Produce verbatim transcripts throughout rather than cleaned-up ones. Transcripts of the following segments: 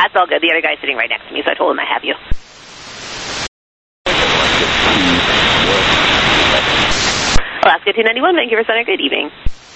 that's all good. The other guy's sitting right next to me, so I told him I have you. Alaska two ninety-one, Vancouver Center, good evening.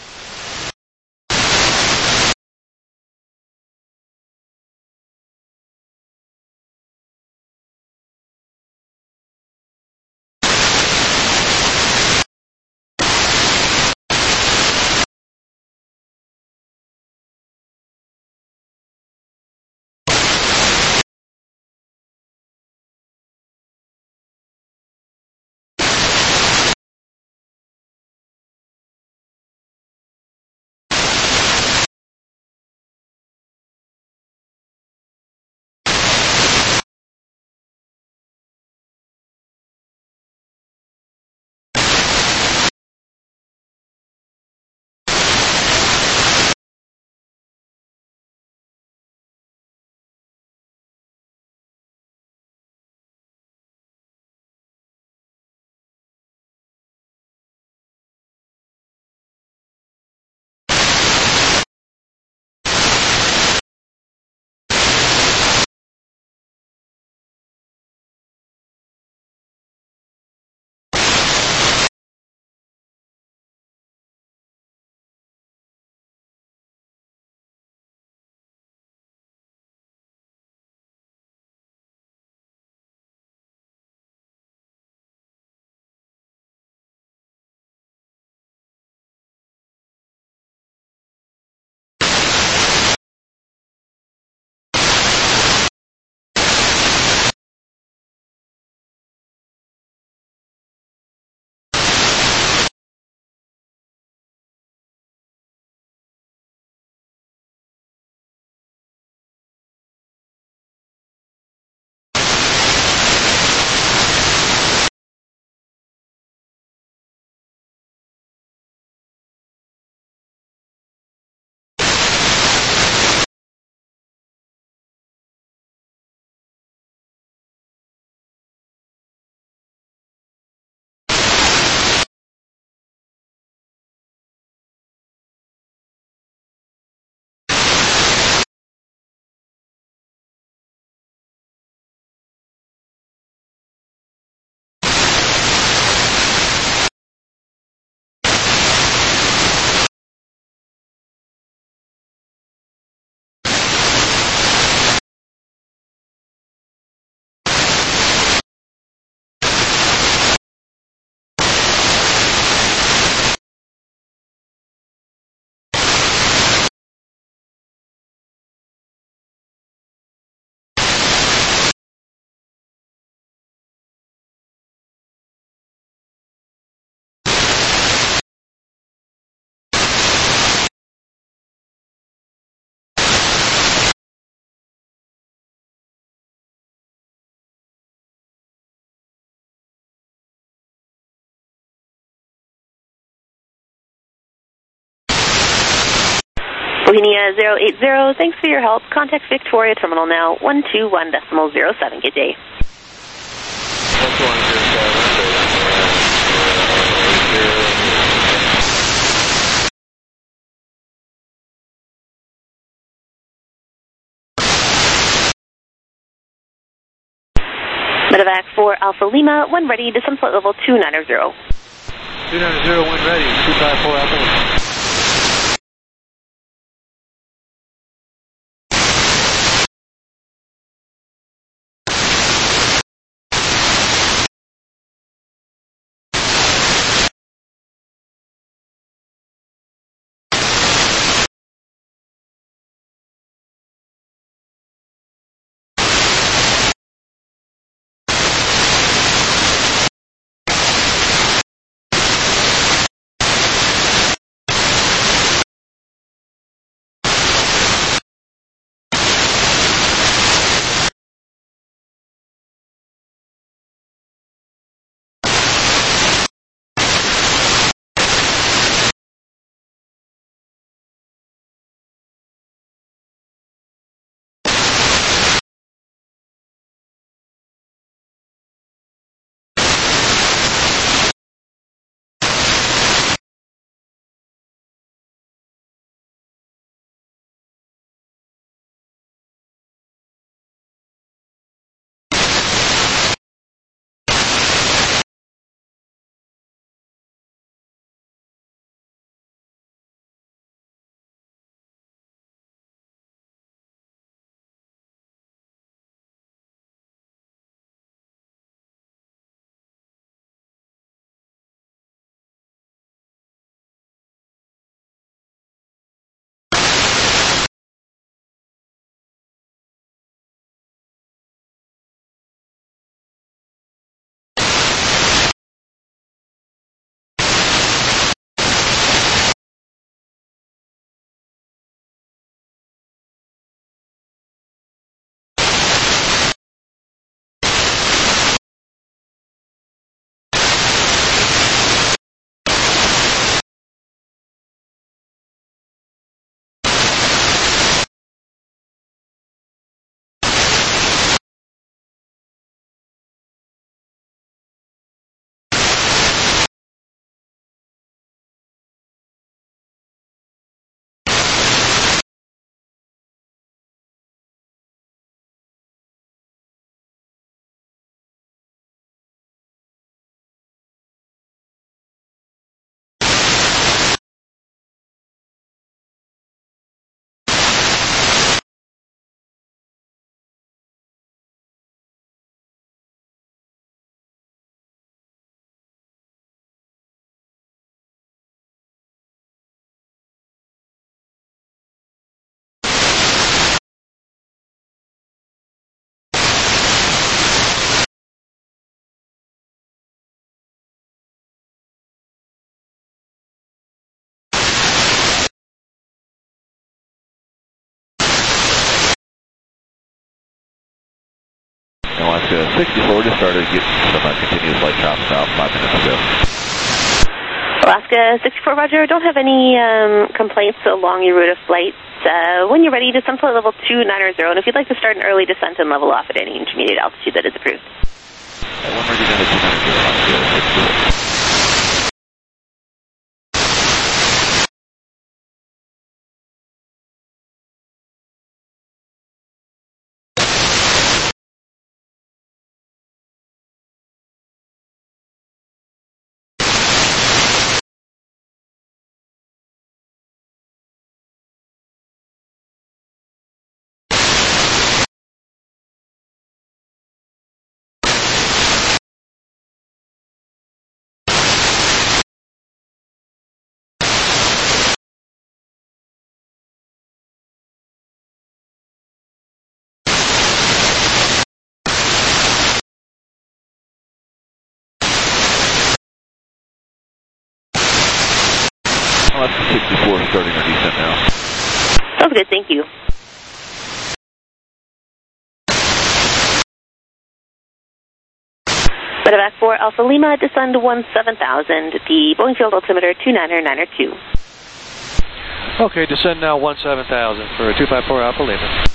Bohemia zero eight zero, thanks for your help. Contact Victoria Terminal now, one two one decimal zero seven. Good day. Medevac for Alpha Lima, one ready, descent flight level two nine zero. two nine zero, one ready, two five four Alpha Lima. Alaska sixty-four, just started getting some uh, continuous light traffic about five minutes ago. Alaska sixty-four, Roger. Don't have any um, complaints along your route of flight. Uh, when you're ready, descend flight level two nine zero, and if you'd like to start an early descent and level off at any intermediate altitude that is approved. Uh, when ready, down to two nine zero, Alaska sixty-four. Alaska sixty-four, starting our descent now. Sounds good, thank you. Medevac for Alpha Lima, descend one seven thousand, the Boeing field altimeter two niner niner two. Okay, descend now one seven thousand for two five four Alpha Lima.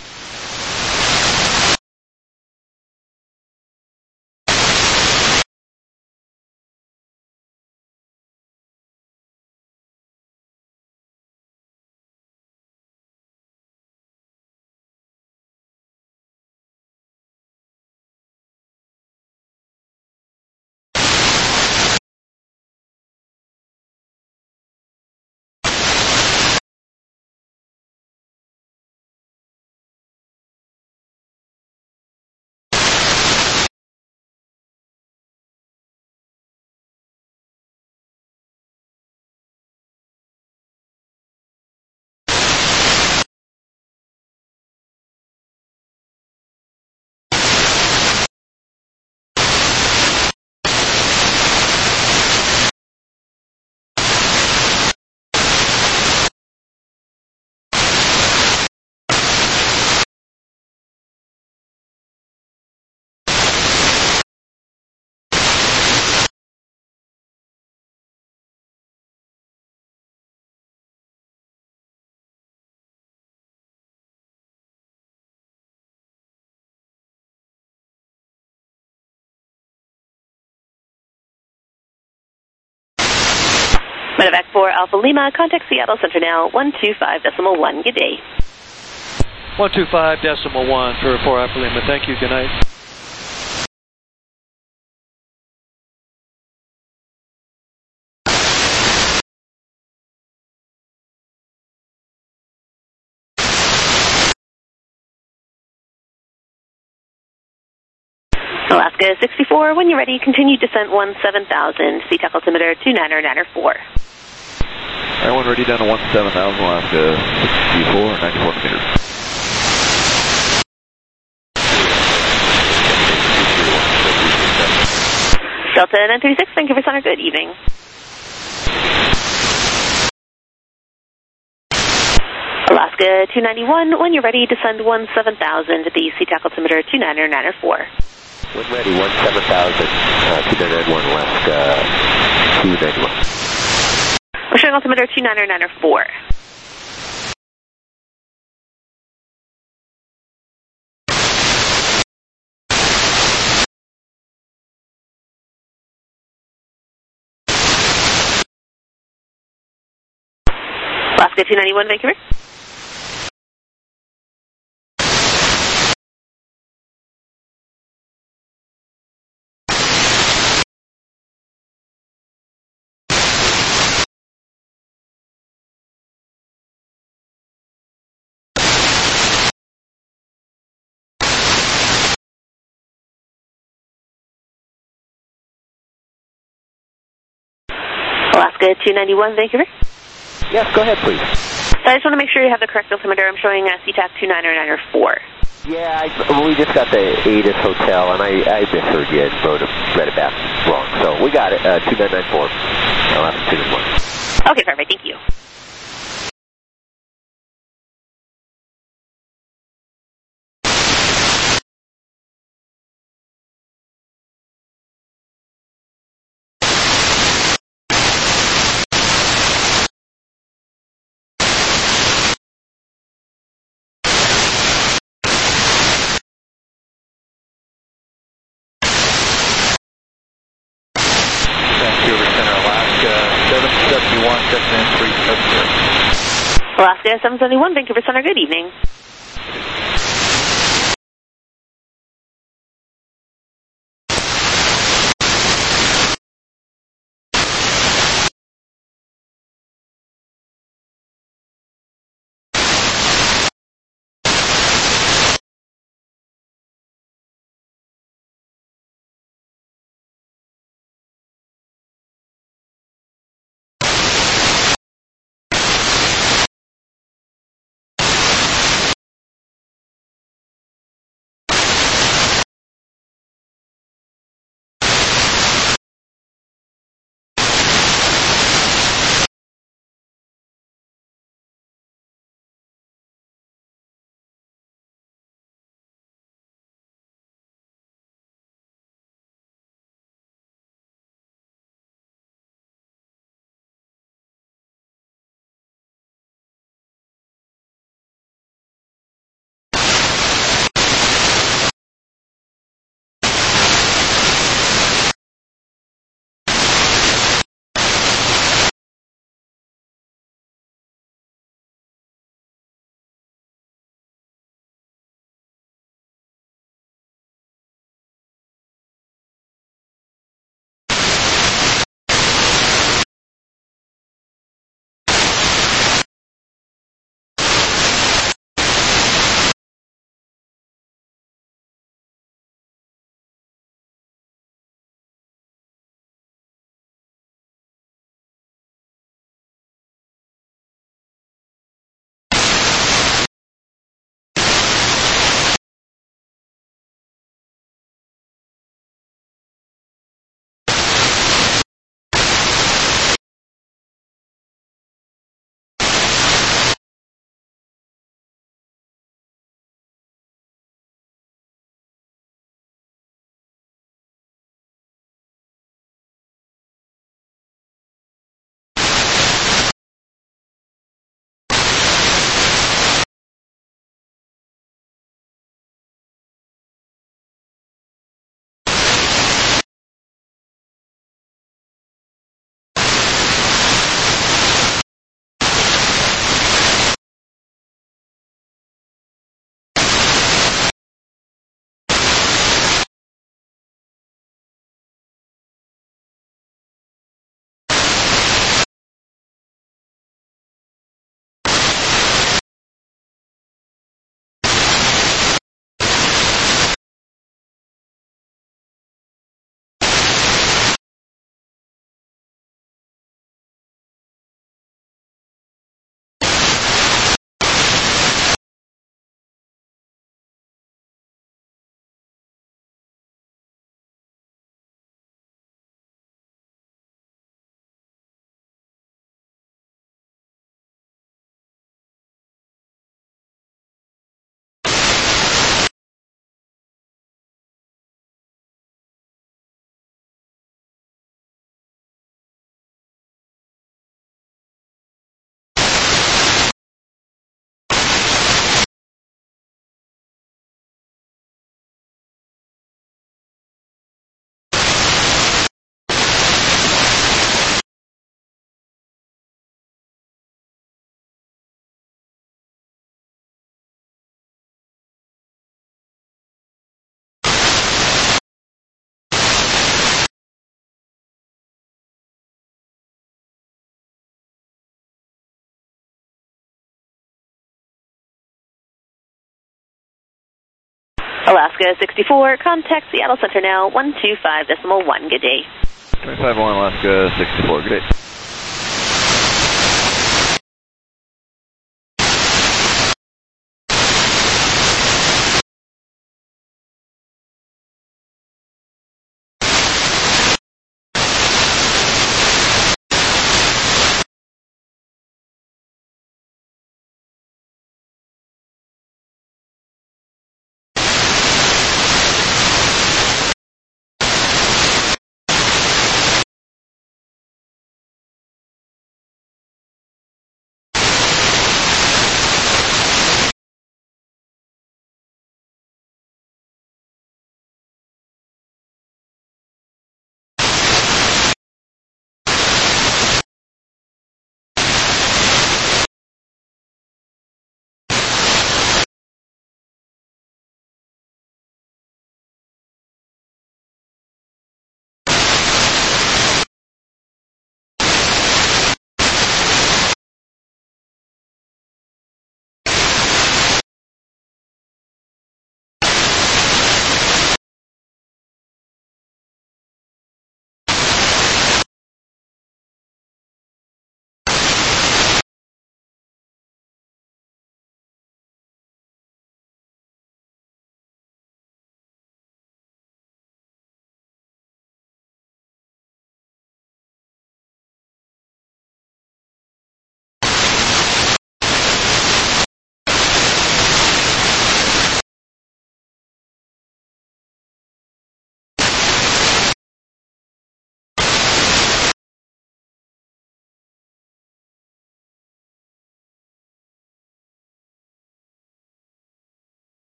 Medevac for Alpha Lima, contact Seattle Center now, one two five decimal one. Good day. one two five decimal one for four Alpha Lima. Thank you. Good night. Alaska sixty-four, when you're ready, continue descent one seven thousand, SeaTac altimeter two niner niner four. Everyone ready down to one seven thousand, Alaska sixty-four, ninety-four meters. Delta nine thirty-six, Vancouver Center, good evening. Alaska two ninety-one, when you're ready, descend one seven thousand, the SeaTac altimeter two niner niner four. When ready, one seven thousand, uh, two nine nine one, Alaska two ninety-one. We're showing altimeter two niner niner four. Alaska two ninety-one, Vancouver. Alaska two ninety-one, Vancouver. Yes, go ahead, please. So I just want to make sure you have the correct altimeter. I'm showing uh, SeaTac two niner niner four. Yeah, I, we just got the Atis Hotel, and I, I misheard you and wrote it, read it back wrong. So we got it, uh, two nine nine four, Alaska two ninety-one. Okay, perfect. Thank you. Alaska seven seventy-one, Vancouver Center, good evening. Alaska sixty-four, contact Seattle Center now, one two five decimal one, good day. twenty-five one Alaska sixty-four, good day.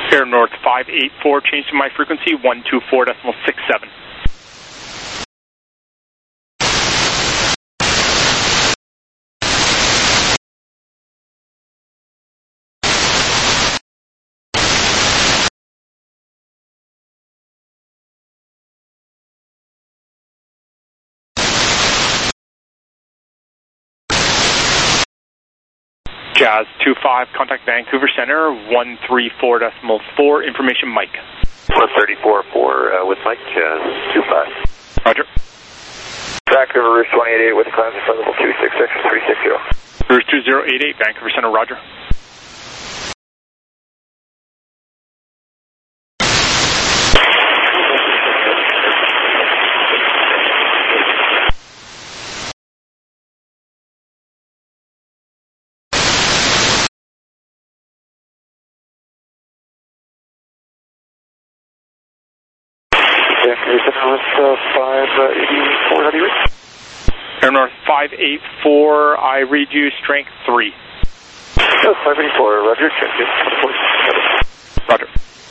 Air North five eight four, change to my frequency, one two four point six seven. Jazz two five, contact Vancouver Center, one three four point four, information Mike. one thirty-four point four uh, with Mike, Jazz two five. Roger. Vancouver, Roost two eight eight with climb to level two six six three six zero. Roost two zero eight eight, Vancouver Center, roger. Vancouver Center with uh, five eighty-four, how do you read? Air North five eight four, I read you strength three. Oh, five eighty-four, roger, check. Roger.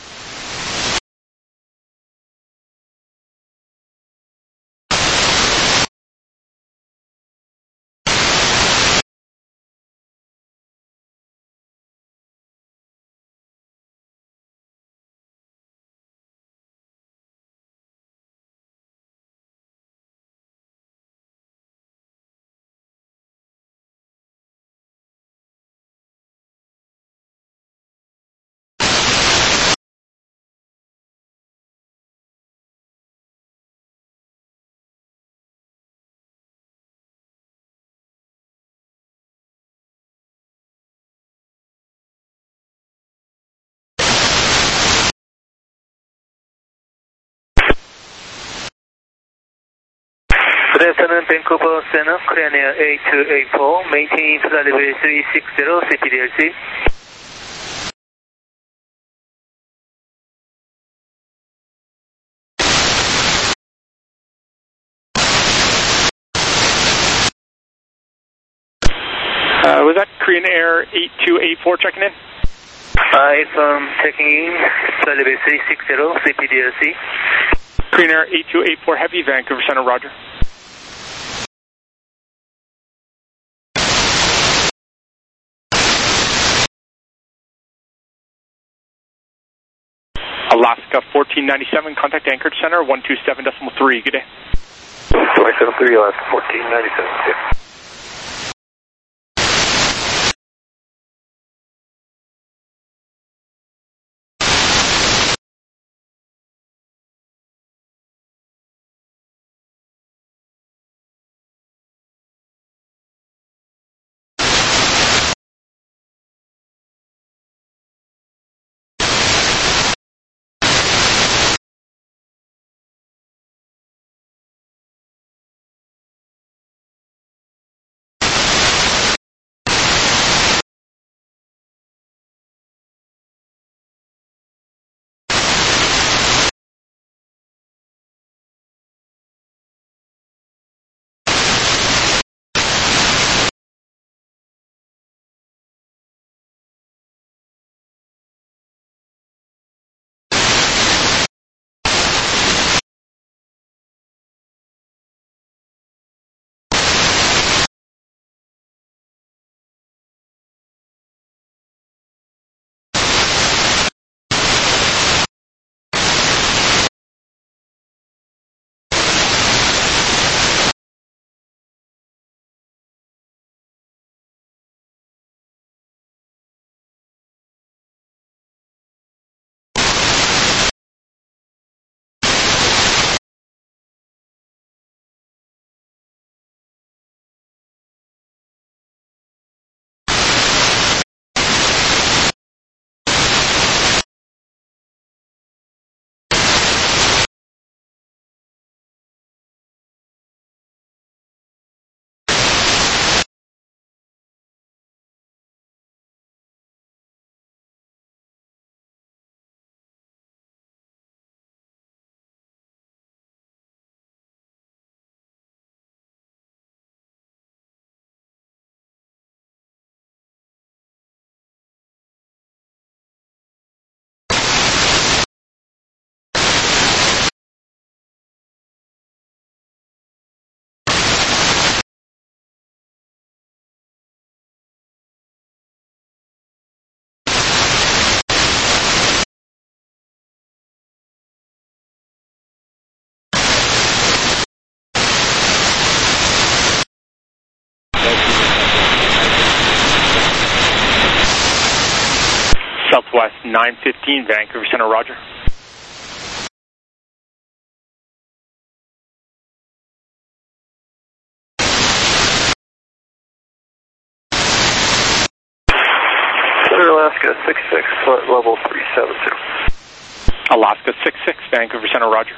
Good afternoon, Vancouver Center, Korean Air eight two eight four, maintain flight level three six zero, C P D L C. Uh, was that Korean Air eight two eight four checking in? Uh, it's um, checking in, flight level three six zero, C P D L C. Korean Air eight two eight four Heavy, Vancouver Center, roger. Alaska fourteen ninety-seven, contact Anchorage Center, one two seven point three, good day. two seven three, Alaska fourteen ninety-seven, yeah. Southwest nine fifteen, Vancouver Center, roger. Center Alaska six six, flight level three seven two. Alaska six six, Vancouver Center, roger.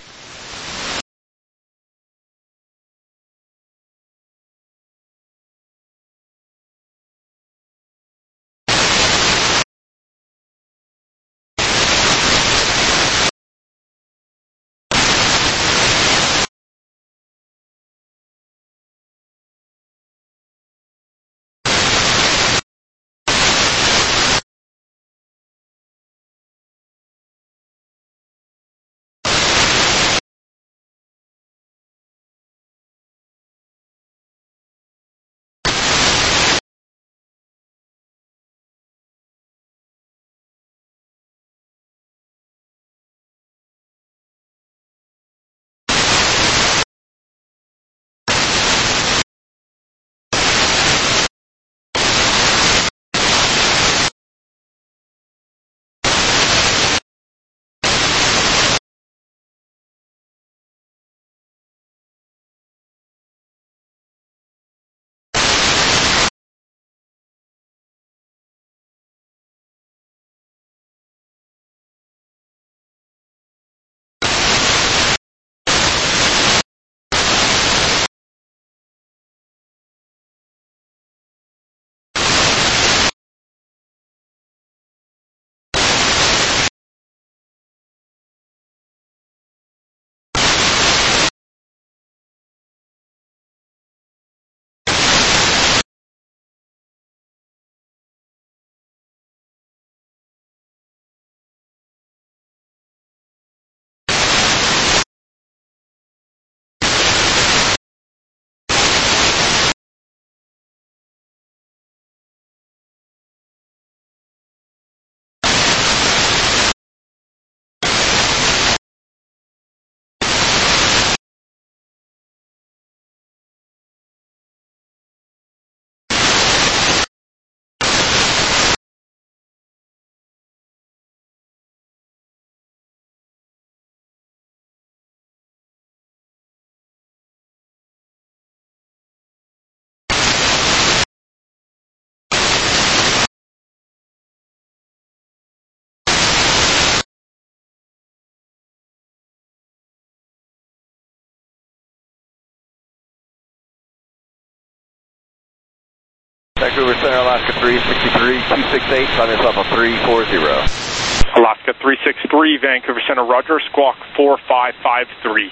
Vancouver Center, Alaska three sixty-three, two six eight, sign yourself a three four zero. Alaska three six three, Vancouver Center, roger, squawk four five five three.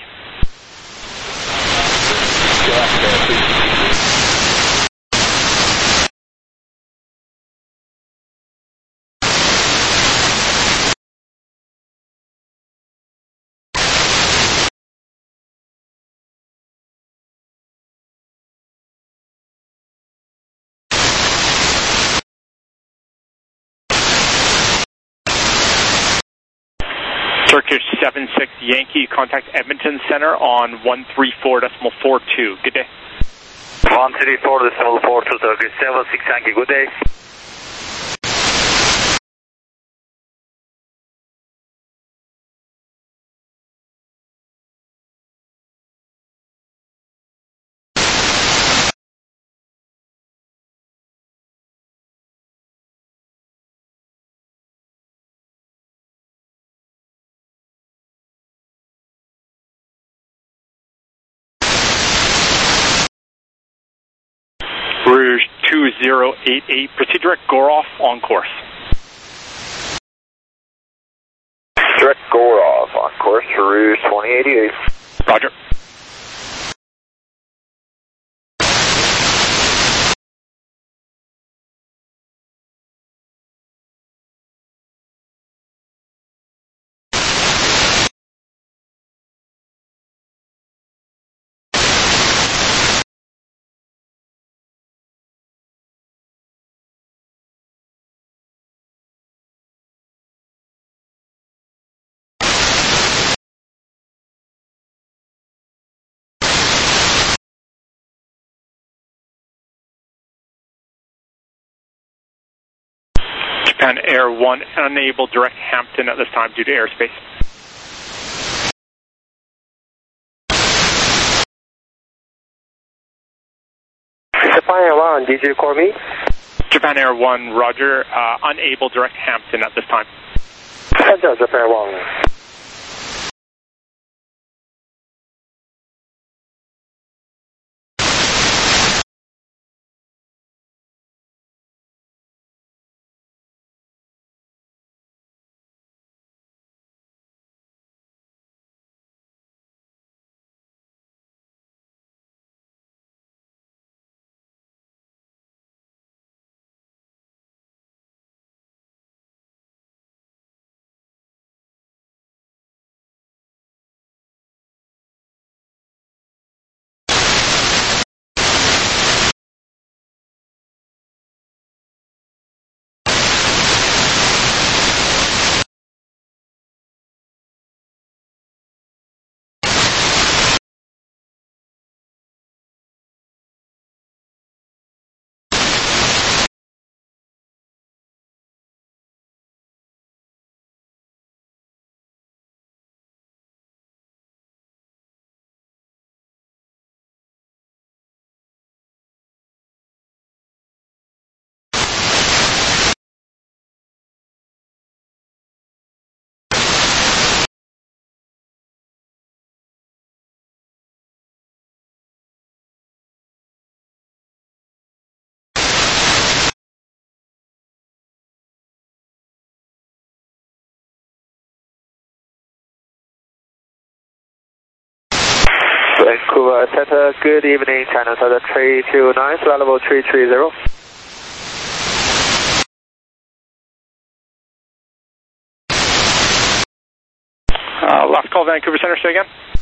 Turkish seven six Yankee, contact Edmonton Center on one three four point four two. Good day. one three four point four two, Turkish seven six Yankee, good day. Rouge two zero eight eight, proceed direct Goroff on course. Direct Goroff on course for Rouge twenty eighty-eight. Roger. Japan Air one, unable direct Hampton at this time due to airspace. Japan Air one, did you call me? Japan Air one, roger, uh, unable direct Hampton at this time. Center Japan Air one. Vancouver Center, good evening, China Southern three two nine, flight level three three zero. Uh, last call, Vancouver Center, say again.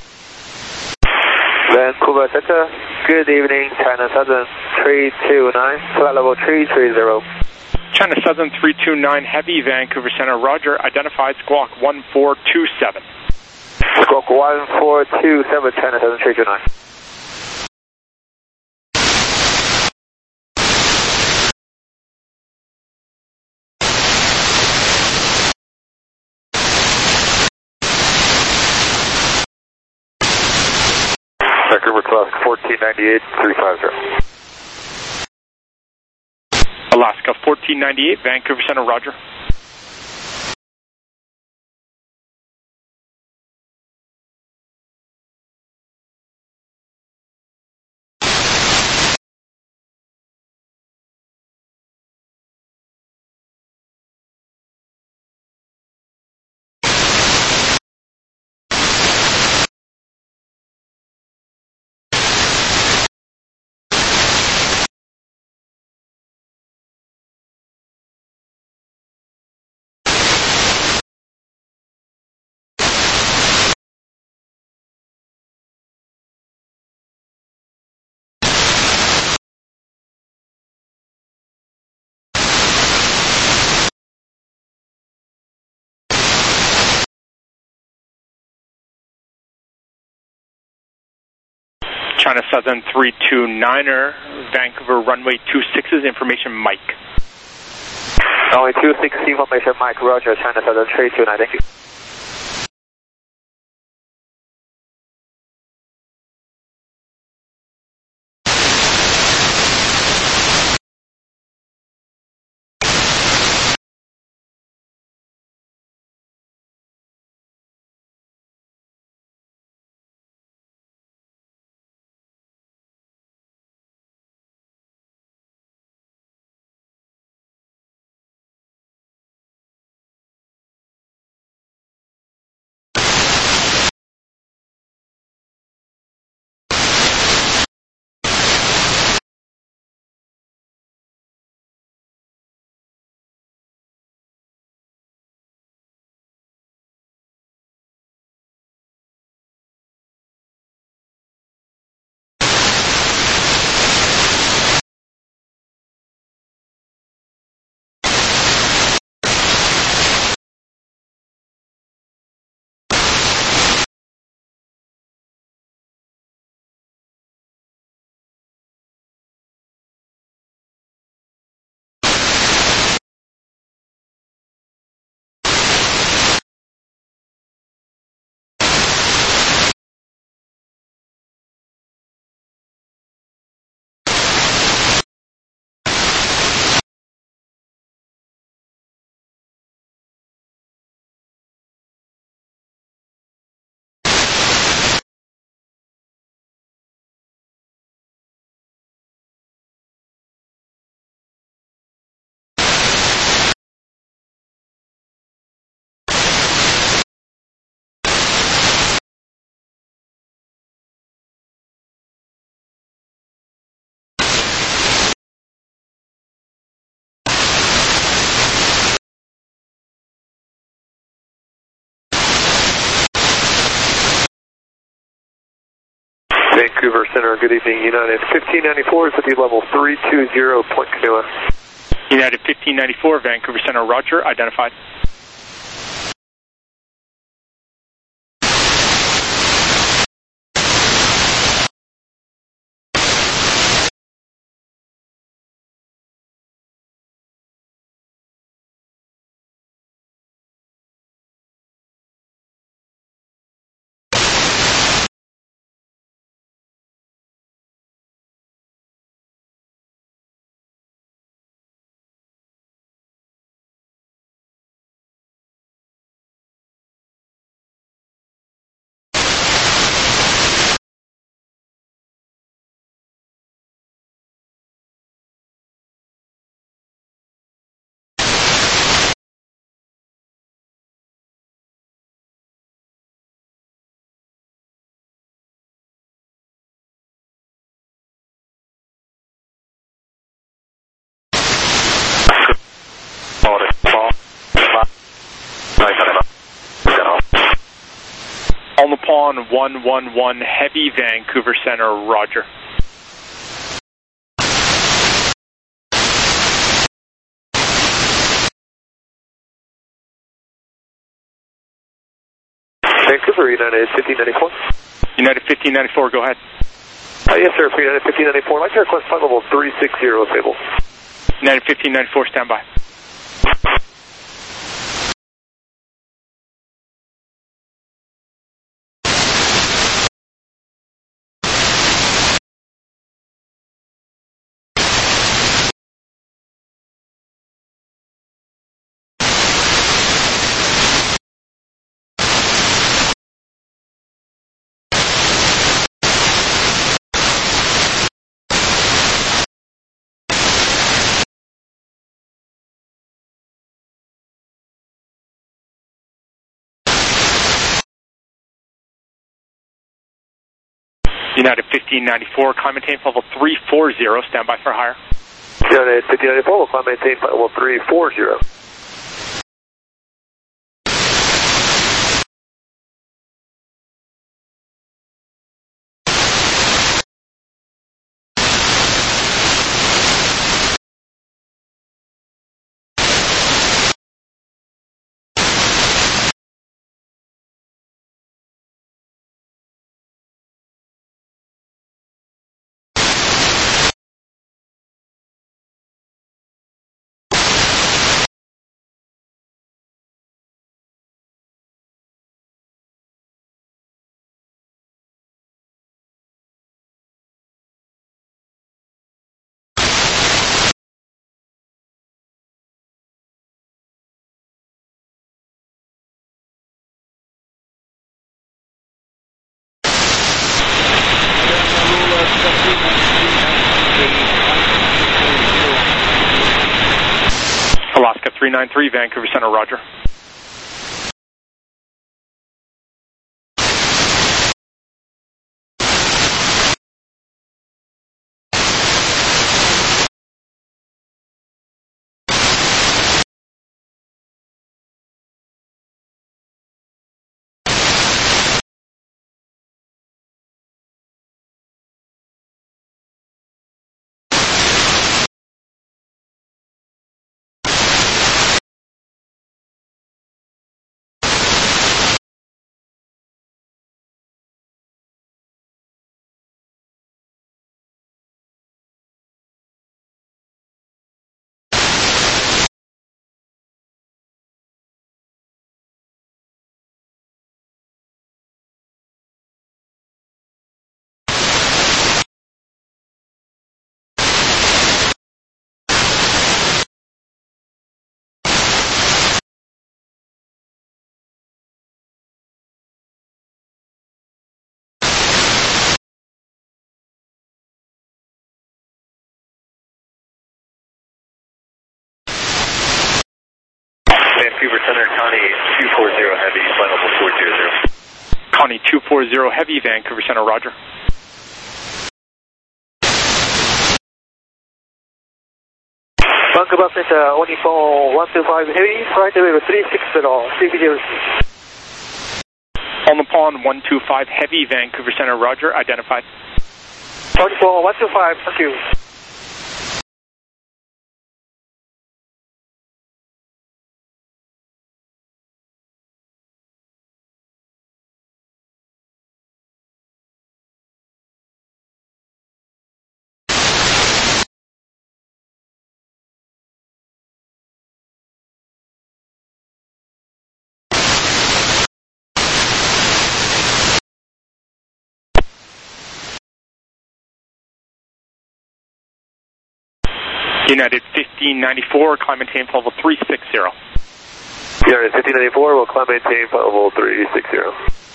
Vancouver Center, good evening, China Southern three two nine, flight level three three zero. China Southern three two nine Heavy, Vancouver Center, roger, identified squawk one four two seven. Squawk one four two seven, China Southern three two nine. Vancouver Alaska fourteen ninety-eight, three five zero. Alaska fourteen ninety-eight, Vancouver Center, roger. China Southern three two niner, Vancouver runway two sixes, information Mike. Runway two six, information Mike, roger, China Southern three two nine, thank you. Vancouver Center, good evening. United fifteen ninety-four is at the level three two zero, Point Canoa. United fifteen ninety-four, Vancouver Center, roger, identified. On the pawn, one one one, heavy, Vancouver Center, roger. Vancouver, United fifteen ninety-four. United fifteen ninety-four, go ahead. Uh, yes, sir, for United fifteen ninety-four. I'd like to request flight level three six zero, Sable. United fifteen ninety-four, stand by. United fifteen ninety-four, climb maintain level three four zero, stand by for higher. United fifteen ninety-four, will climb maintain flight level three four zero. Alaska three nine three, Vancouver Center, roger. Vancouver Center, Connie two four zero Heavy, flight level four two zero. Connie two four zero, heavy, Vancouver Center, roger. Vancouver Center, only for one two five Heavy, flight level three six zero, C B D L C. On the pawn, one two five, heavy, Vancouver Center, roger, identified. forty-four, one two five, thank you. United fifteen ninety-four, climb maintain level three six zero. United fifteen ninety-four, will climb maintain level three six zero.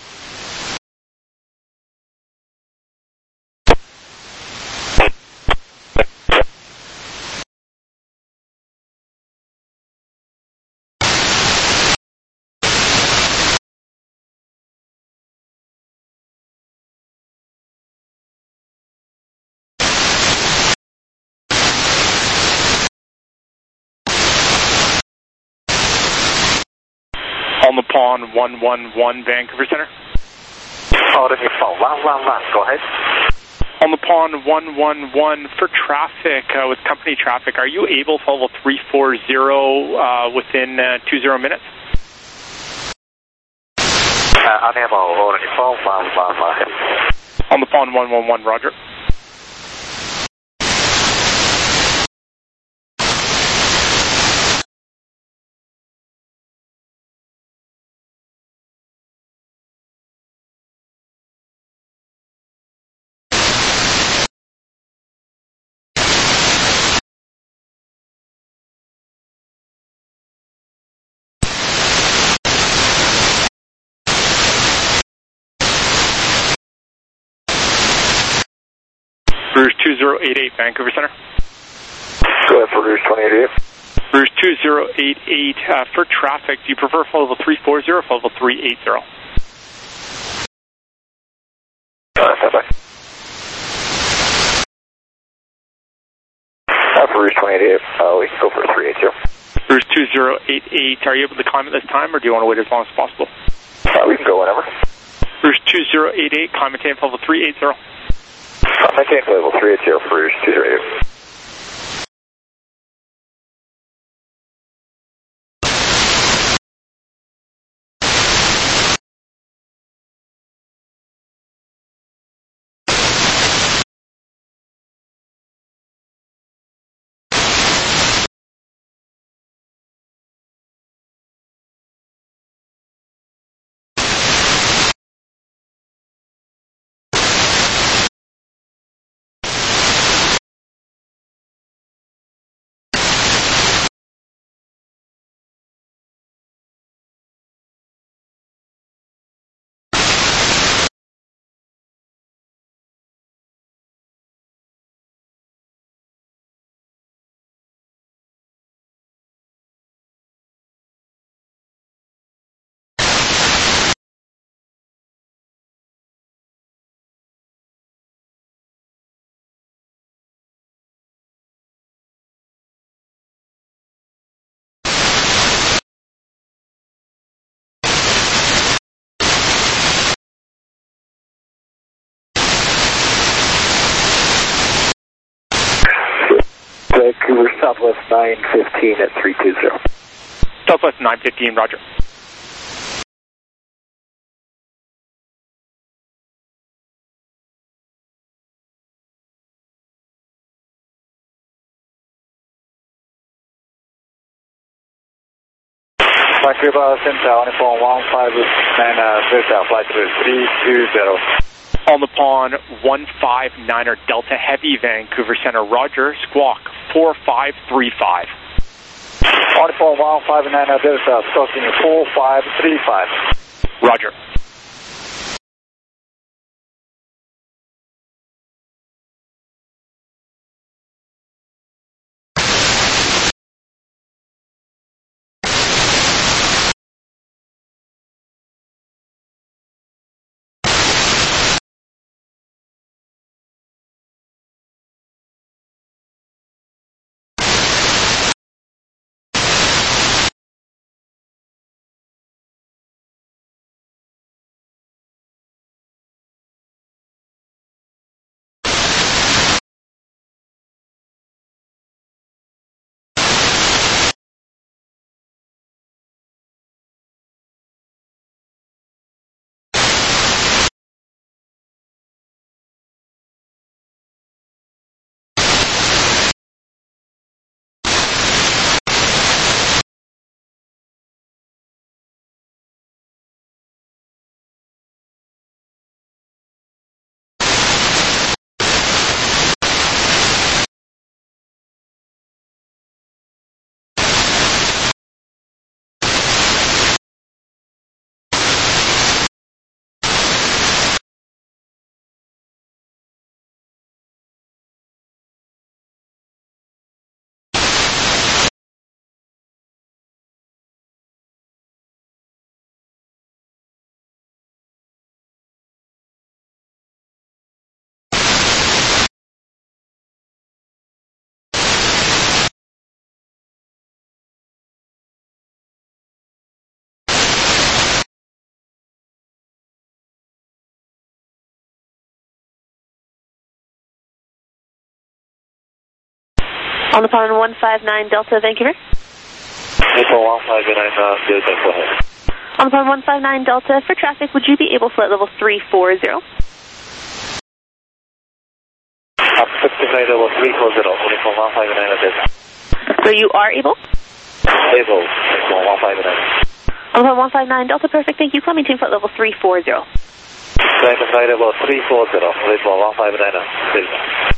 On the pond, one one one, Vancouver Center. Oh, let me phone. One, one, one. Go ahead. On the pond, one one one, for traffic, uh, with company traffic, are you able to level three four zero uh, within uh, two zero minutes? Uh, unable, already phone, one, one, one. On the pond, one one one, roger. Rouge two zero eight eight, Vancouver Center. Go ahead for Rouge twenty eighty-eight. Rouge two zero eight eight, uh, for traffic, do you prefer for level three four zero or for level three eight zero? Uh, stand by. Uh, for Rouge twenty eighty-eight, uh, we can go for three eight zero. Rouge two zero eight eight, are you able to climb at this time, or do you want to wait as long as possible? Uh, we can go whenever. Rouge two zero eight eight, climb maintain level three eight zero. Uh, maintain level three eight zero for Rouge two zero eight eight. Vancouver Southwest nine fifteen at three two zero. Southwest nine fifteen, roger. Vancouver Center, on phone one five nine Delta, flight three two zero. On the pond, one five niner Delta Heavy, Vancouver Center, roger. Squawk four five three five. On phone one five nine Delta, talking four five three five. Roger. On the pond one five nine Delta, Vancouver. April one five nine, uh, good, go ahead. On the pond one five nine Delta, for traffic, would you be able flight level three four zero? Up fifty-nine level three four zero, April one five nine, Delta. So you are able? Able, April one five nine. On the pond one five nine Delta, perfect, thank you. Call maintain flight level three four zero. Flight level three four zero, April one five nine, Delta.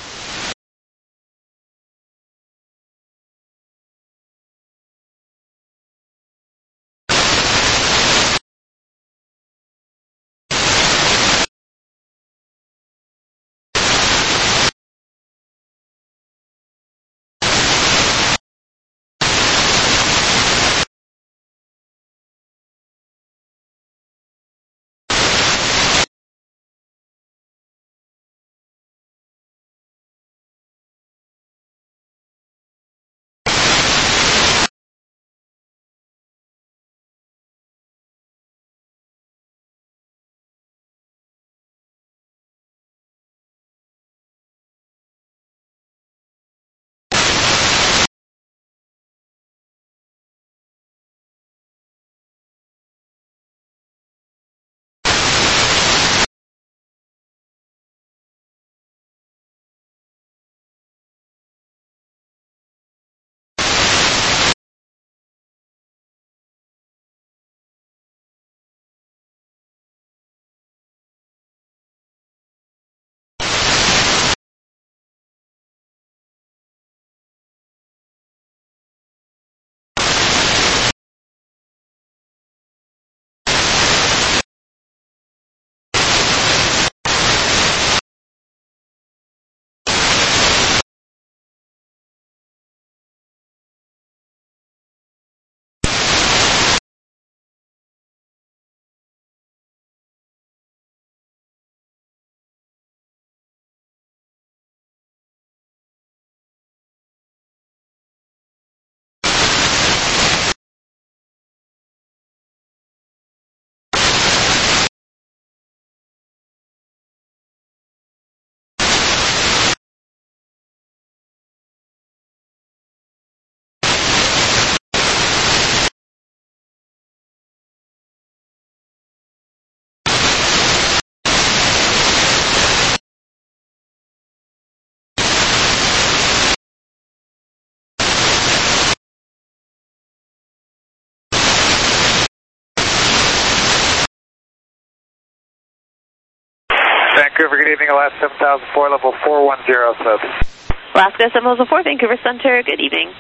Vancouver, good evening, Alaska seven thousand four, level four one zero, sub. Alaska seven thousand four, Vancouver Center, good evening.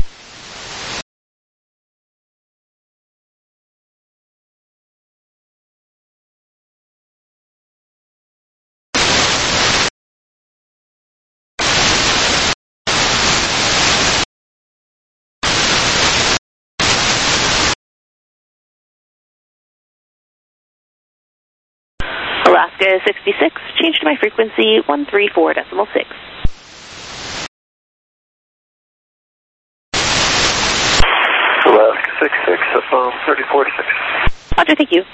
Alaska sixty-six, change to my frequency one three four decimal six. Alaska sixty-six, phone thirty forty-six. Roger, thank you.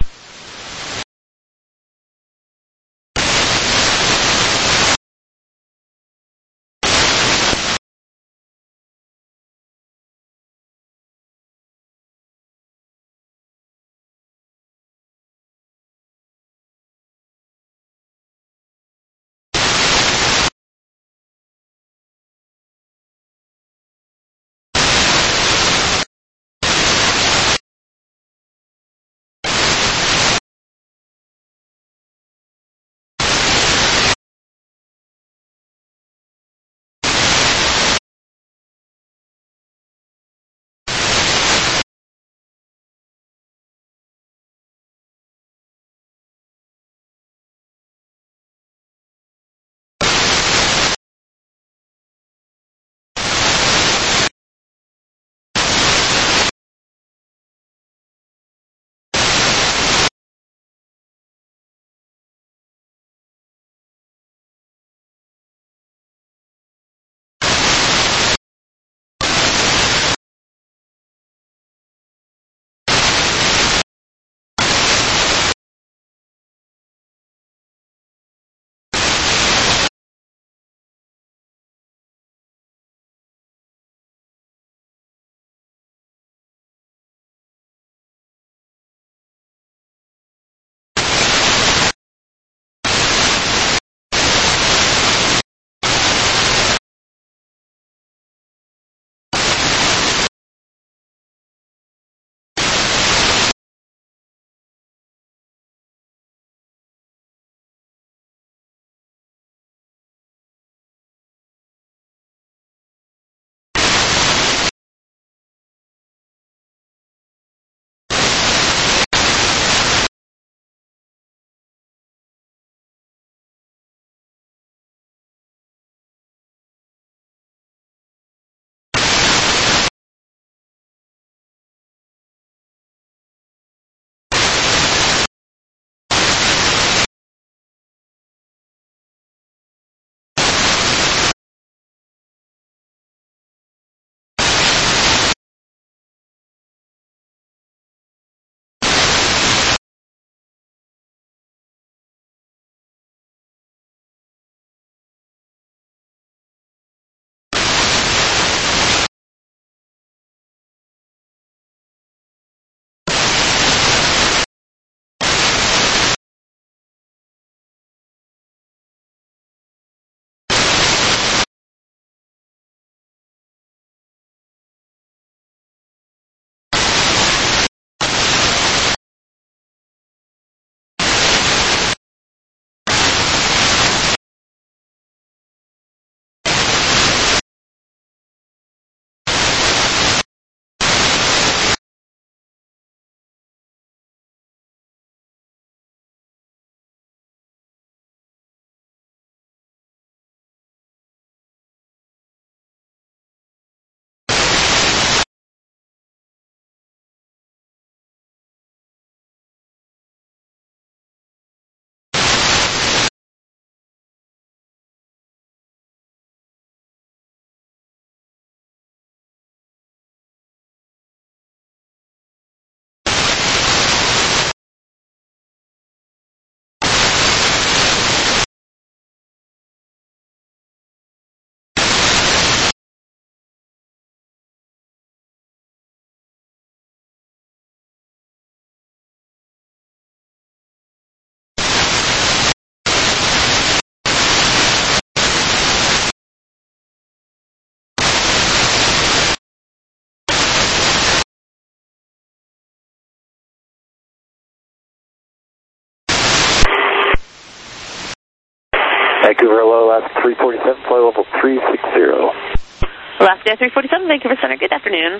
Vancouver, hello, Alaska three forty-seven, flight level three sixty. Alaska three forty-seven, Vancouver Center, good afternoon.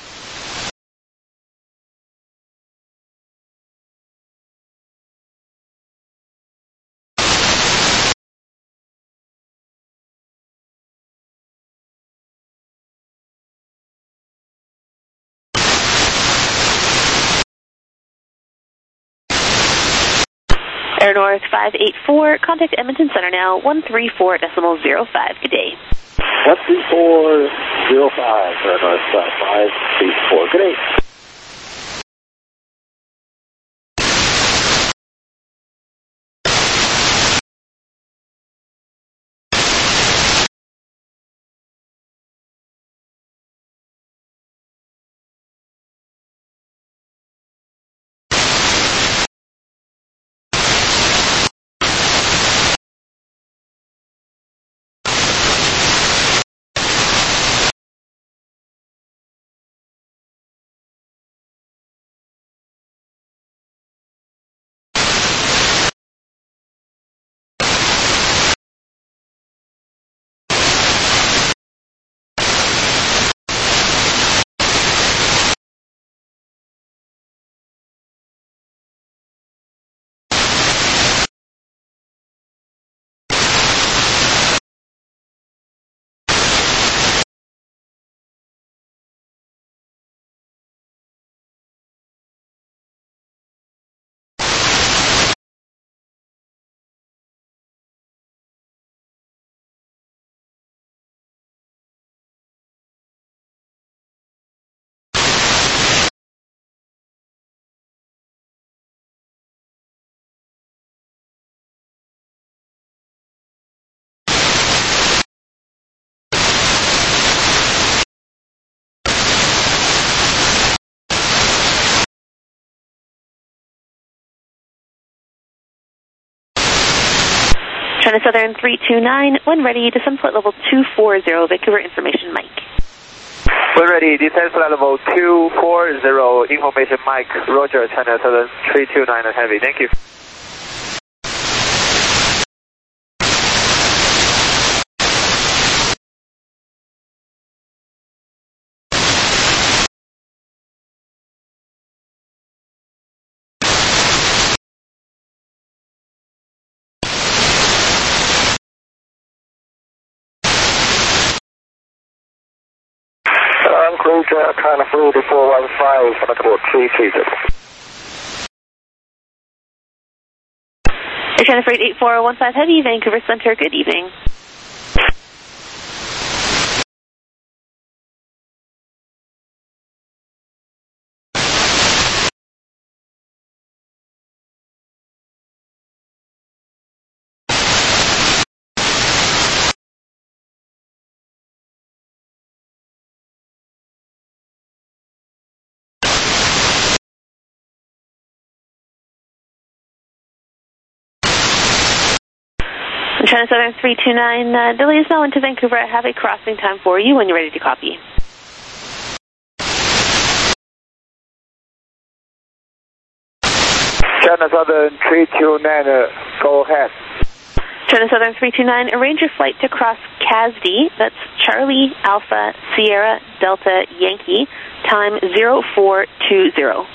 Air North five eight four, contact Edmonton Center now, one three four decimal zero five, good day. one three four zero five, Air North five eight four, good day. China Southern three two nine, when ready, descend flight level two four zero, Vancouver information, Mike. When ready, descend flight level two four zero, information Mike, Roger, China Southern three two nine and heavy, thank you. I'm crew Jack, kind of four one five, flight level three three zero. Air China Freight eight four one five Heavy, Vancouver Center, good evening. China Southern three two nine, uh, delay is now into Vancouver. I have a crossing time for you when you're ready to copy. China Southern three two nine, uh, go ahead. China Southern three two nine, arrange your flight to cross C A S D, that's Charlie Alpha Sierra Delta Yankee, time zero four two zero.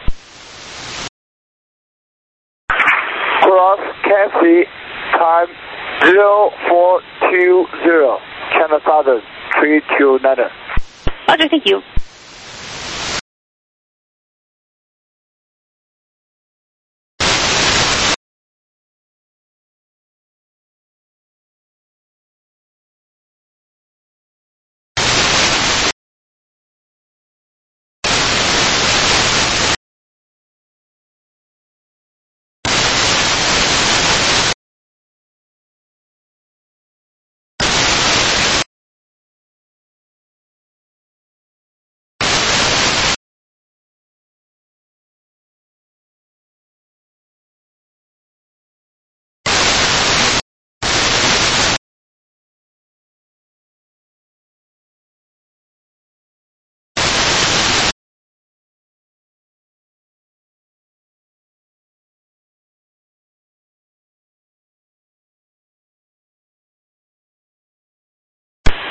Cross C A S D, time zero four two zero, China Southern three two nine. Roger, thank you.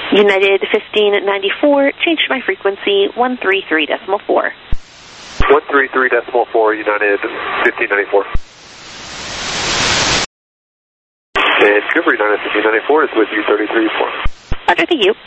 United fifteen ninety-four, changed my frequency, one three three decimal four. one three three decimal four, United fifteen ninety-four. And Cooper, United fifteen ninety-four is with you, thirty-three four. Roger, thank you.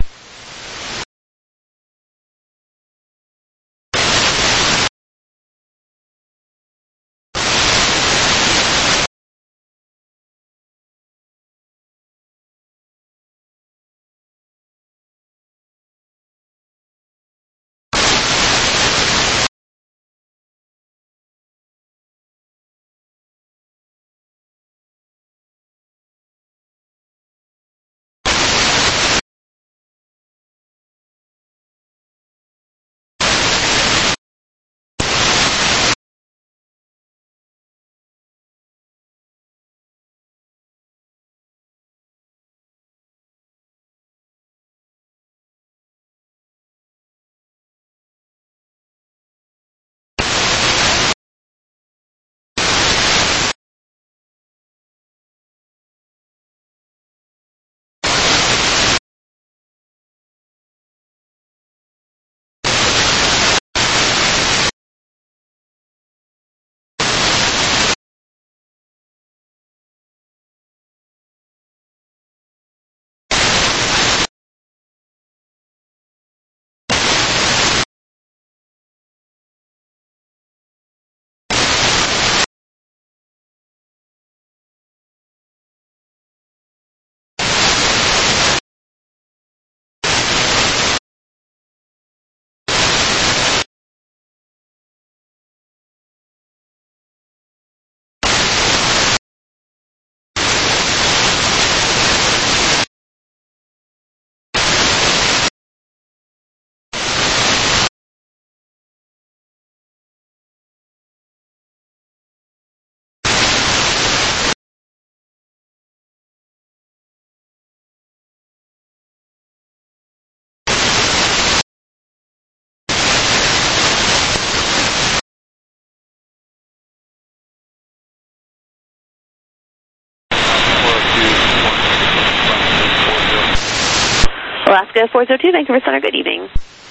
Alaska four oh two, Vancouver Center, good evening.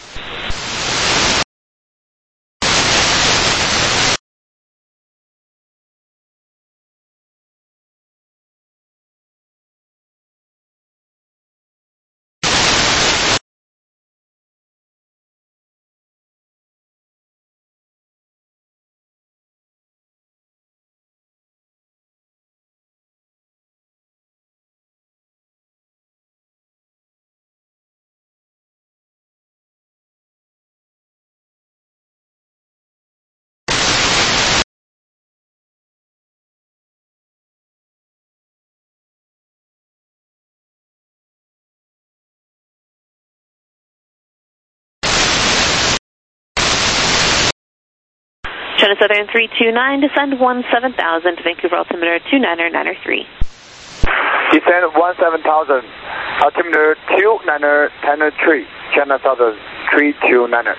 China Southern three two nine, descend one seven thousand to Vancouver altimeter two niner niner three. Descend one seven thousand, altimeter two niner niner three, China Southern three two niner.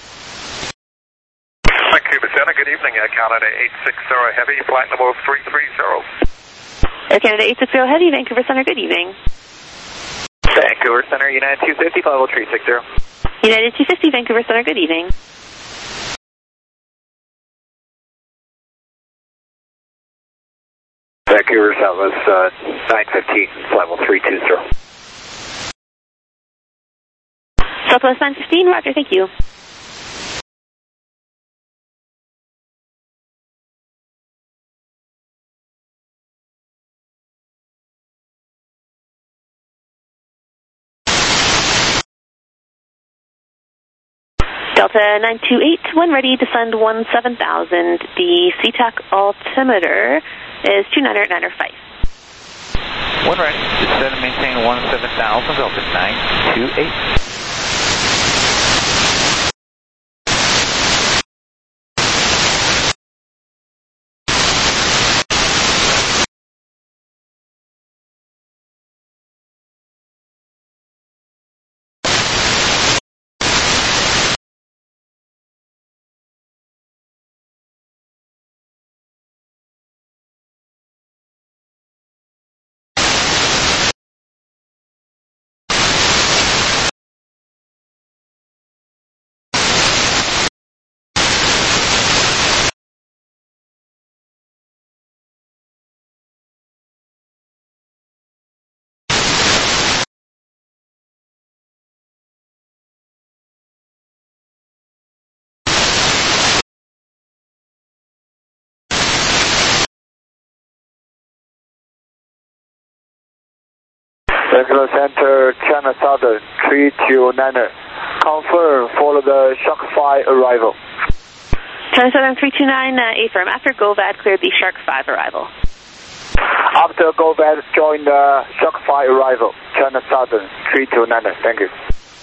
Vancouver Center, good evening, Air Canada eight six zero Heavy, flight level three three zero. Air Canada eight six zero Heavy, Vancouver Center, good evening. Vancouver Center, United two fifty, flight level three six zero. United two fifty, Vancouver Center, good evening. Vancouver Southwest uh, nine fifteen, flight level three two zero. Southwest nine fifteen, roger, thank you. Delta nine two eight, when ready, descend one seven thousand. The C TAC altimeter is two niner niner five. One ready, descend and maintain one seven thousand, Delta nine two eight. Vancouver Center, China Southern, three two niner. Confirm for the Shark five arrival. China Southern three two nine, uh, affirm. After GOVAD cleared the Shark five arrival. After GOVAD join the Shark five arrival, China Southern, three two niner. Thank you.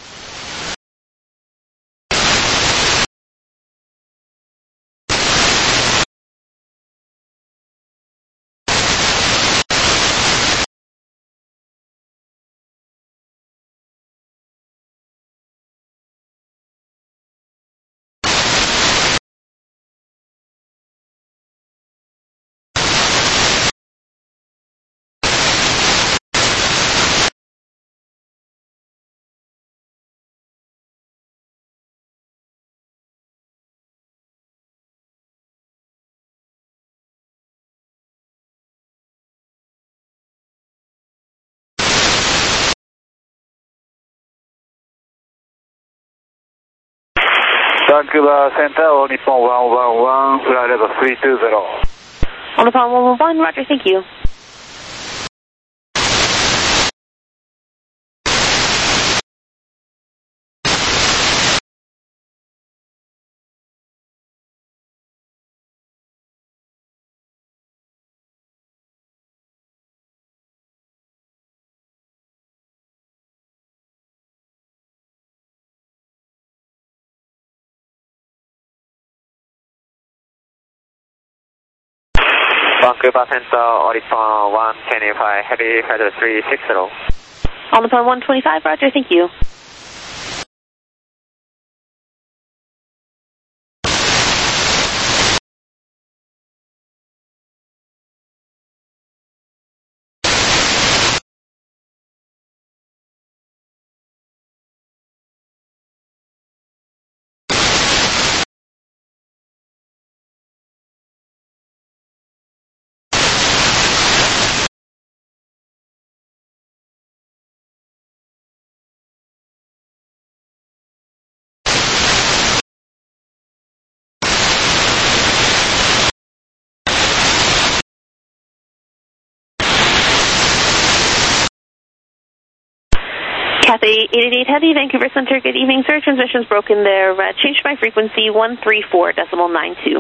Vancouver Center, All Nippon one one one, flight level three two zero. All Nippon one one one, roger, thank you. Vancouver Center, Oricon one twenty-five, heavy feather three six zero. All Nippon one twenty-five, roger, thank you. Cathay eight eighty-eight Heavy, Vancouver Center, good evening, sir. Transmission's broken there. Uh, changed my frequency, one three four decimal nine two.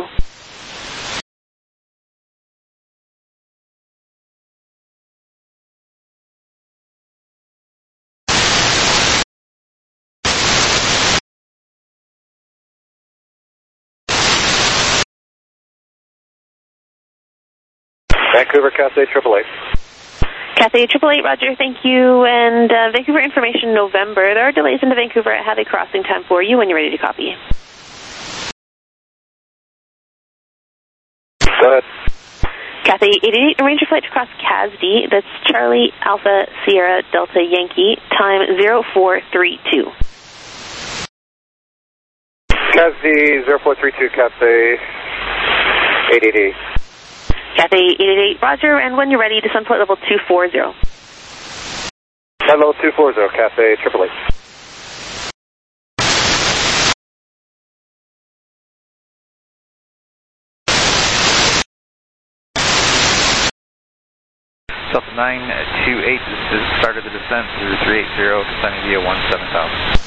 Vancouver, Cathay triple eight. Cathay triple eight, roger, thank you. And uh, Vancouver information November. There are delays into Vancouver. I have a crossing time for you when you're ready to copy. Go ahead. Cathay eight eighty-eight, arrange your flight to cross C A S D. That's Charlie Alpha Sierra Delta Yankee, time zero four three two. C A S D zero four three two, Cathay eight eighty-eight. Cathay eight eighty-eight, roger, and when you're ready, descend flight level two four zero. Flight level two four zero, Cathay triple eight. Delta nine two eight, this is start of the descent through three eight zero, descending via one seven thousand.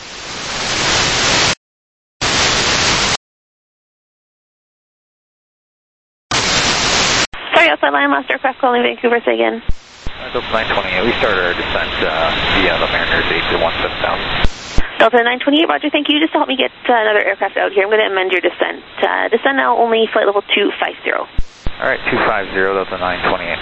Sorry, outside line, last aircraft calling Vancouver, say again. Uh, Delta nine twenty-eight, we started our descent uh, via the Mariners eight to one seven thousand. Delta nine twenty-eight, roger, thank you. Just to help me get uh, another aircraft out here, I'm going to amend your descent. Uh, descend now only flight level two five zero. All right, two five zero, Delta nine twenty-eight.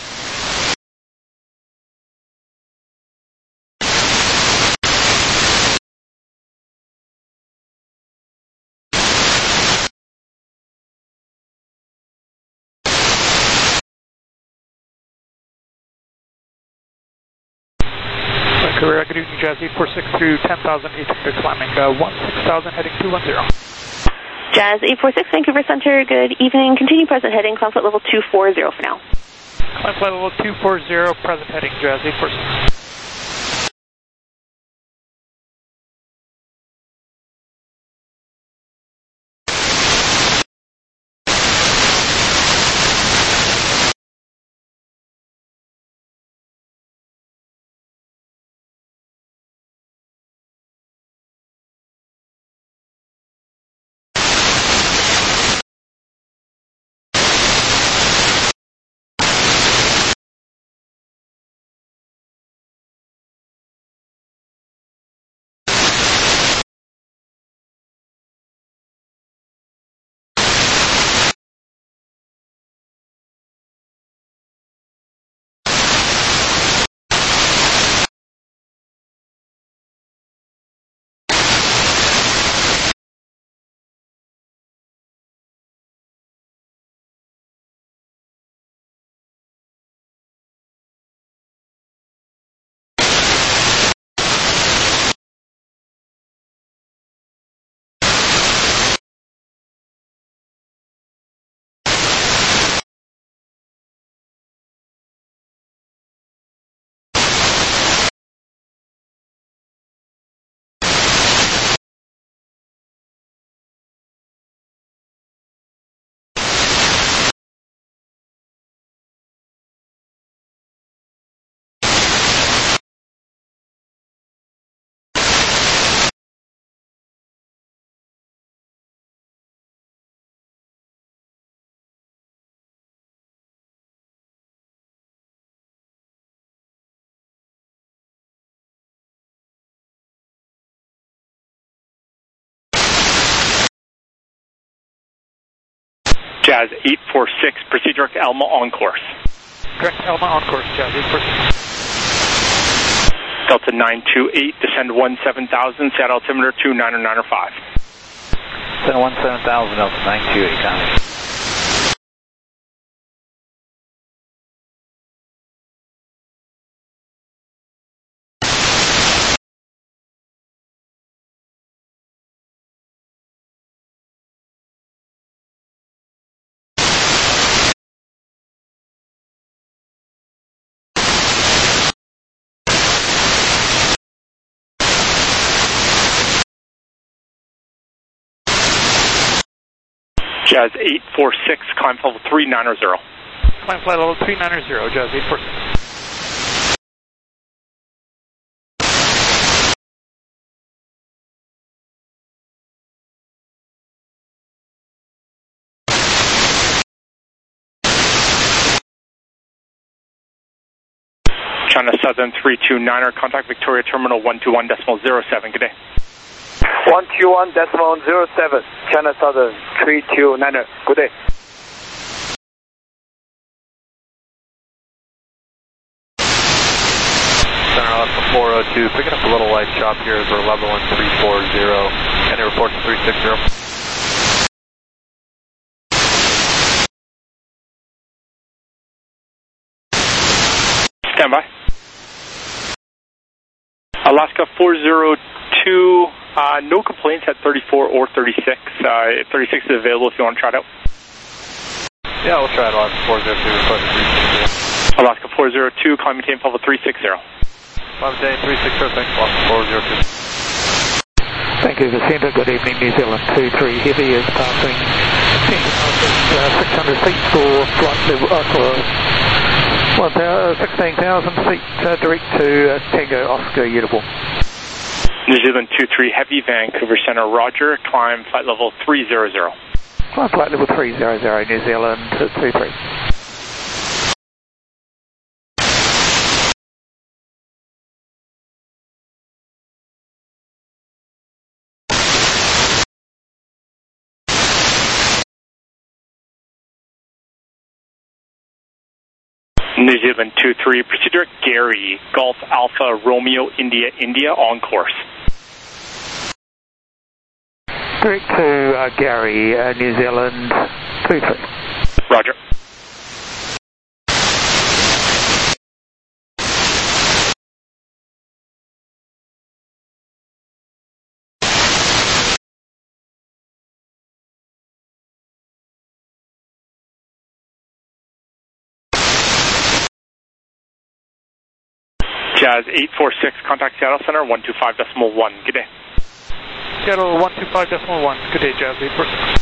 Vancouver, good evening, Jazz eight four six through ten thousand eight hundred, climbing uh, one six thousand, heading two one zero. Jazz eight four six, Vancouver Center, good evening. Continue present heading, climb flight level two four zero for now. Climb flight level two four zero, present heading, Jazz eight four six. Jazz eight four six, proceed direct Alma on course. Direct Alma on course, Jazz eight four six. Delta nine two eight, descend one seven thousand, set altimeter two nine nine five. Descend one seven thousand, Delta nine two eight, copy. Jazz eight four six, climb level three nine zero. Climb flight level three nine zero, Jazz eight four six. China Southern three two niner, contact Victoria Terminal one two one decimal zero seven, good day. one two one decimal zero seven, China Southern three two niner, good day. Center Alpha four oh two, picking up a little light chop here as we're leveling three four zero, and a report to three six zero. Stand by. Alaska four zero two, uh, no complaints at thirty-four or thirty-six. Uh, thirty-six is available if you want to try it out. Yeah, we'll try it. Alaska four zero two, report to three six zero. Alaska four zero two, climb maintain level three six zero. Climb maintain three six zero, thanks, Alaska four zero two. Vancouver Centre, good evening, New Zealand two three Heavy is passing ten thousand six hundred feet for flight level, uh, for sixteen thousand feet uh, direct to uh, Tango Oscar Uniform. New Zealand two three Heavy, Vancouver Centre, roger, climb flight level three zero zero. Climb flight level three zero zero, New Zealand two three. New Zealand two three, proceed direct Gary, Golf Alpha Romeo India India on course. Direct to uh, Gary, uh, New Zealand two three. Roger. Jazz eight four six, contact Seattle Center one two five decimal one, good day. Seattle one two five decimal one, good day, Jazz eight four six.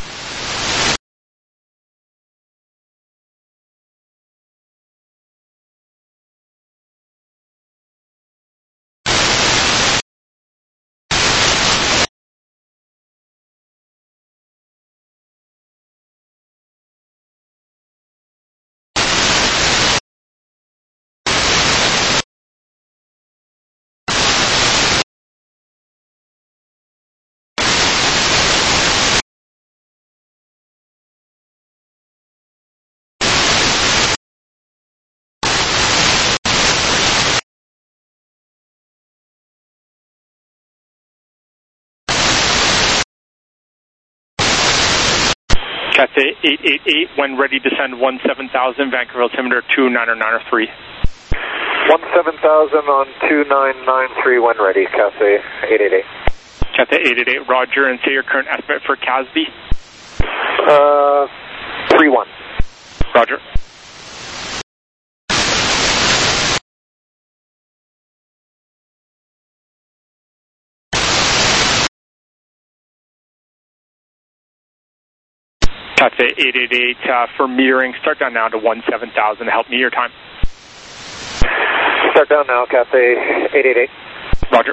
Cathay eight eight eight, when ready, descend one seven thousand, Vancouver altimeter two nine nine three. one seven thousand on two nine nine three when ready, Cathay eight eight eight. Cathay eight eight eight, roger, and say your current estimate for Casby. Uh, three one. Roger. Cathay eight eight eight, uh, for metering, start down now to one seven thousand to help me your time. Start down now, Cathay eight eight eight. Roger.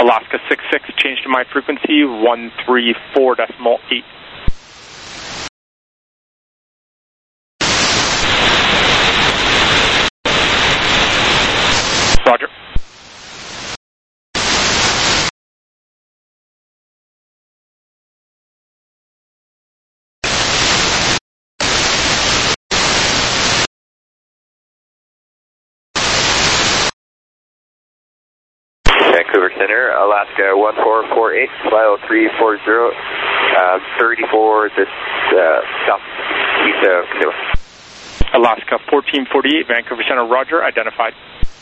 Alaska six six, change to my frequency, one three four decimal eight. Roger. Vancouver Center, Alaska one four four eight, file three four zero, uh, thirty-four, this, uh, south, east of Manila. Alaska fourteen forty-eight, Vancouver Center, roger, identified.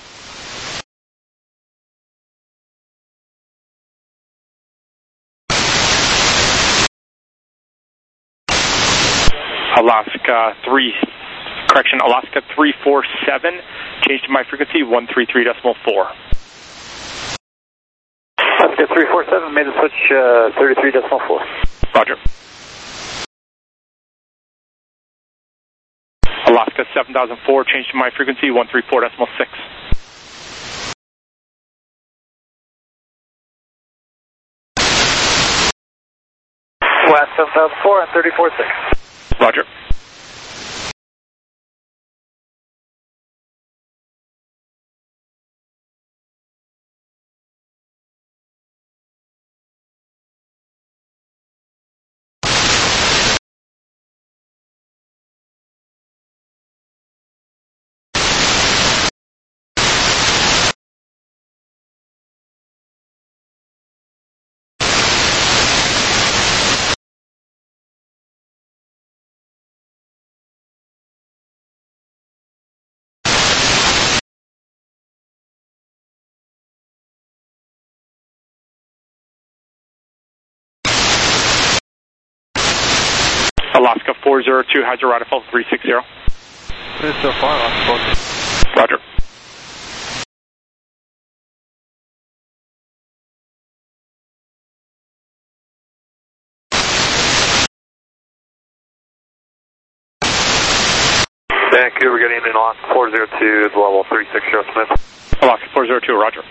Alaska three, correction, Alaska three four seven, change to my frequency, one three three decimal four. Alaska three four seven, made the switch, uh, thirty-three decimal four. Roger. Alaska seven thousand four, change to my frequency, one three four decimal six. West seven thousand four and thirty-four six. Roger. Alaska four zero two, how's your radar three six zero? Good so far, Alaska. Roger. Vancouver getting in Alaska four zero two, level three six zero Smith. Alaska four zero two, roger.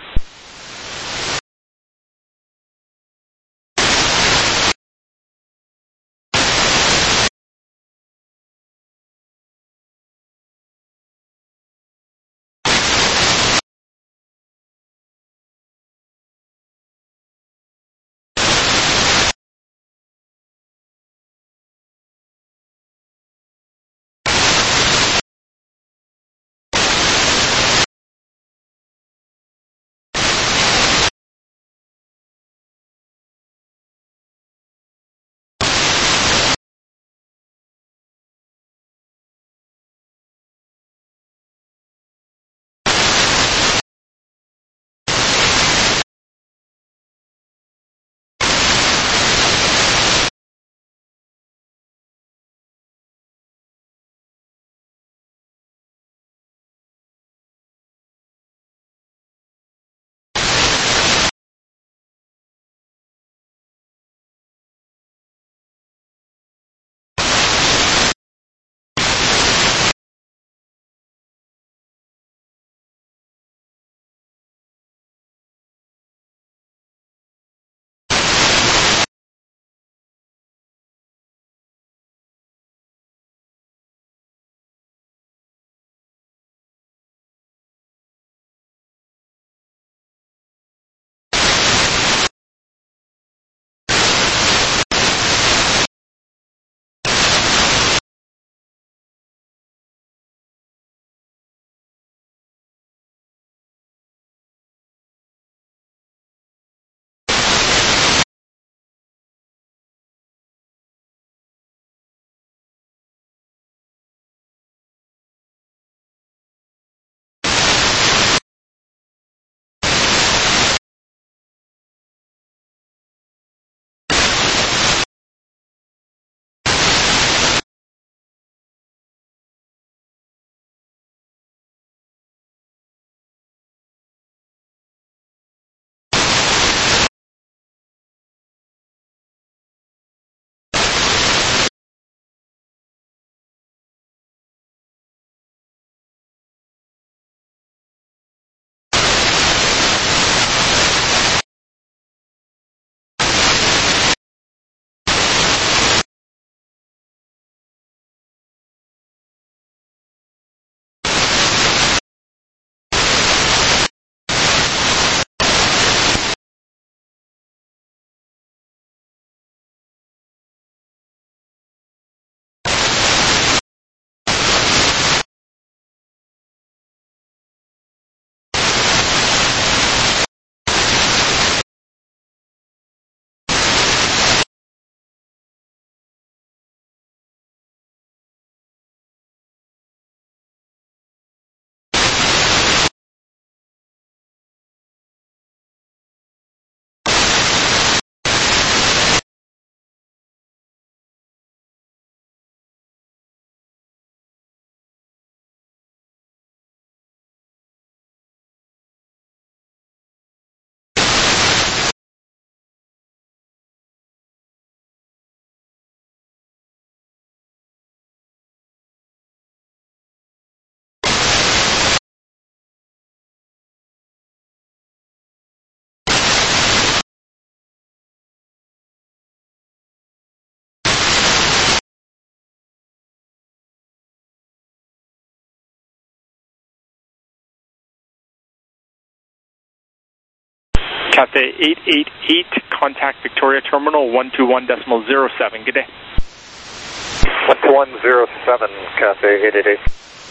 Cathay eight eight eight, contact Victoria Terminal one two one decimal zero seven. Good day. one two one zero seven, Cathay eight eight eight.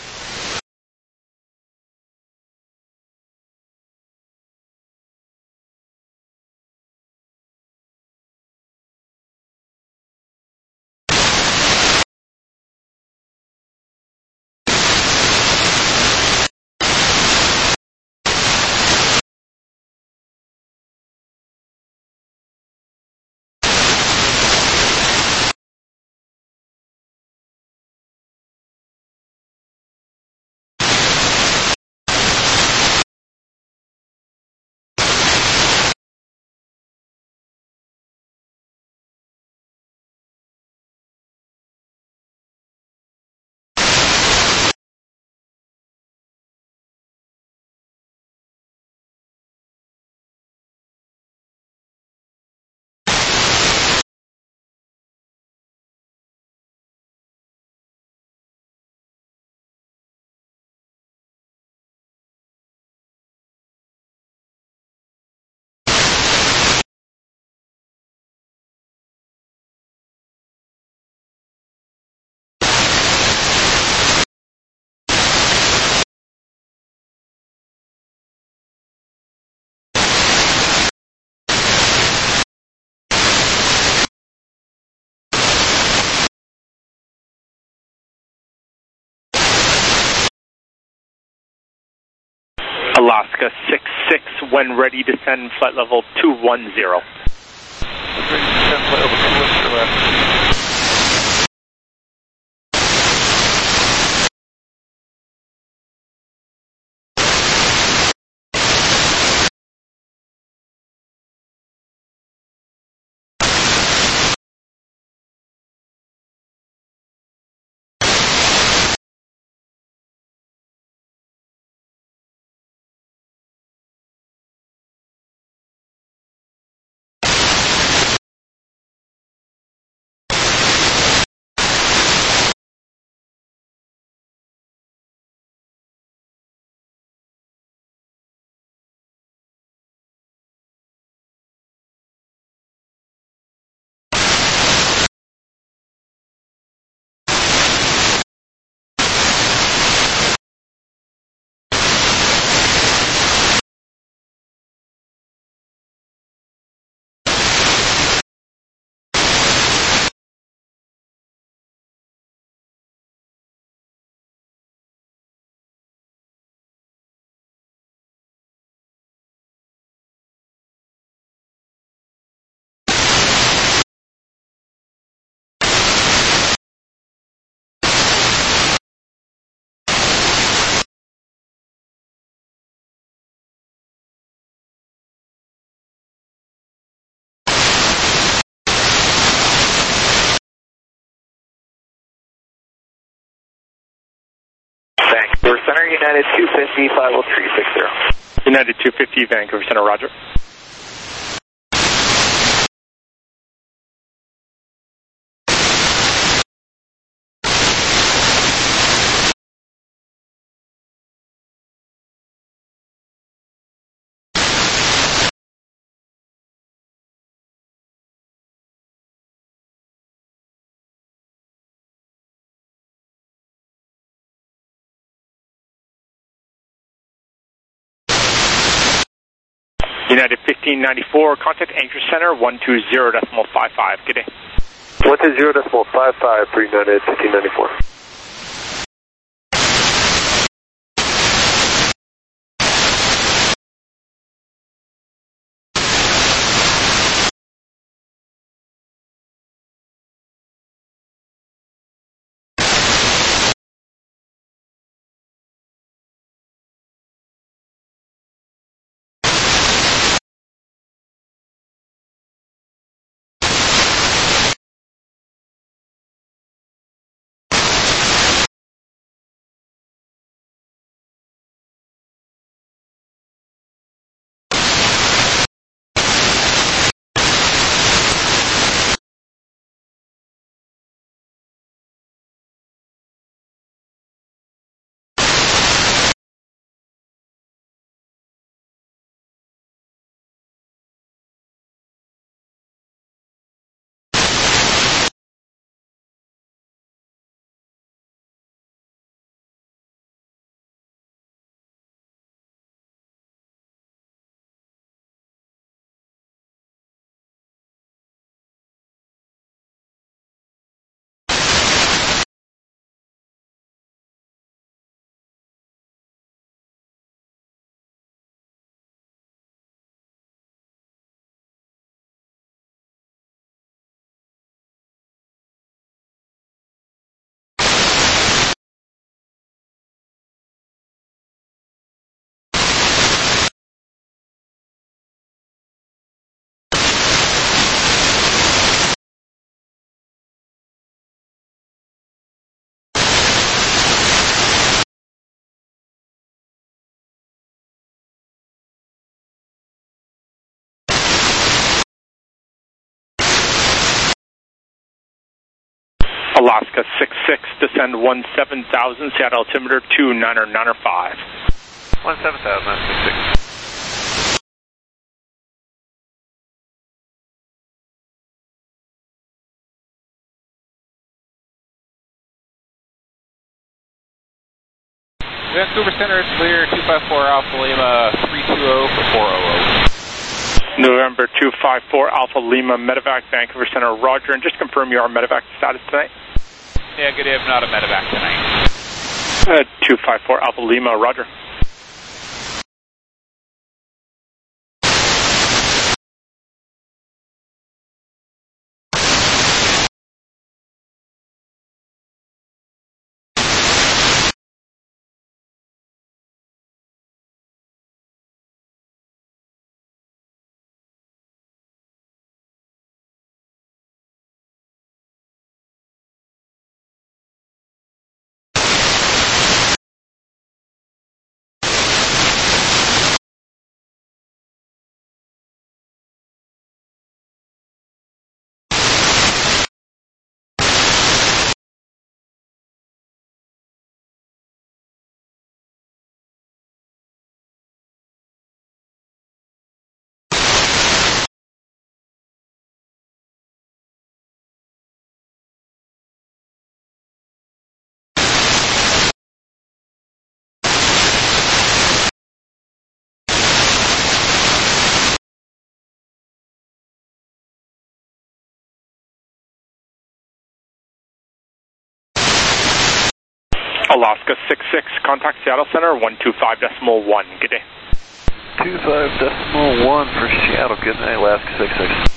Alaska six six, when ready, descend flight level two one zero. Ready to descend flight level two one zero. Vancouver Center, United two fifty, five oh three six zero. United two fifty, Vancouver Center, roger. United fifteen ninety-four, contact Anchor Center one two zero decimal five five. Good day. one two zero decimal five five for United fifteen ninety-four. Alaska six six, descend one seven thousand, Seattle altimeter two niner niner five. one seven thousand, six six. Vancouver Center is clear, two five four Alpha Lima three two zero for four hundred. November two five four Alpha Lima, Medevac, Vancouver Center, roger, and just confirm your Medevac status tonight. Yeah, good day, I'm not a Medevac tonight. Uh, two five four Alpha Lima, roger. Alaska six six, contact Seattle Center, one two five decimal one. Good day. two five decimal one for Seattle. Good night, Alaska six six.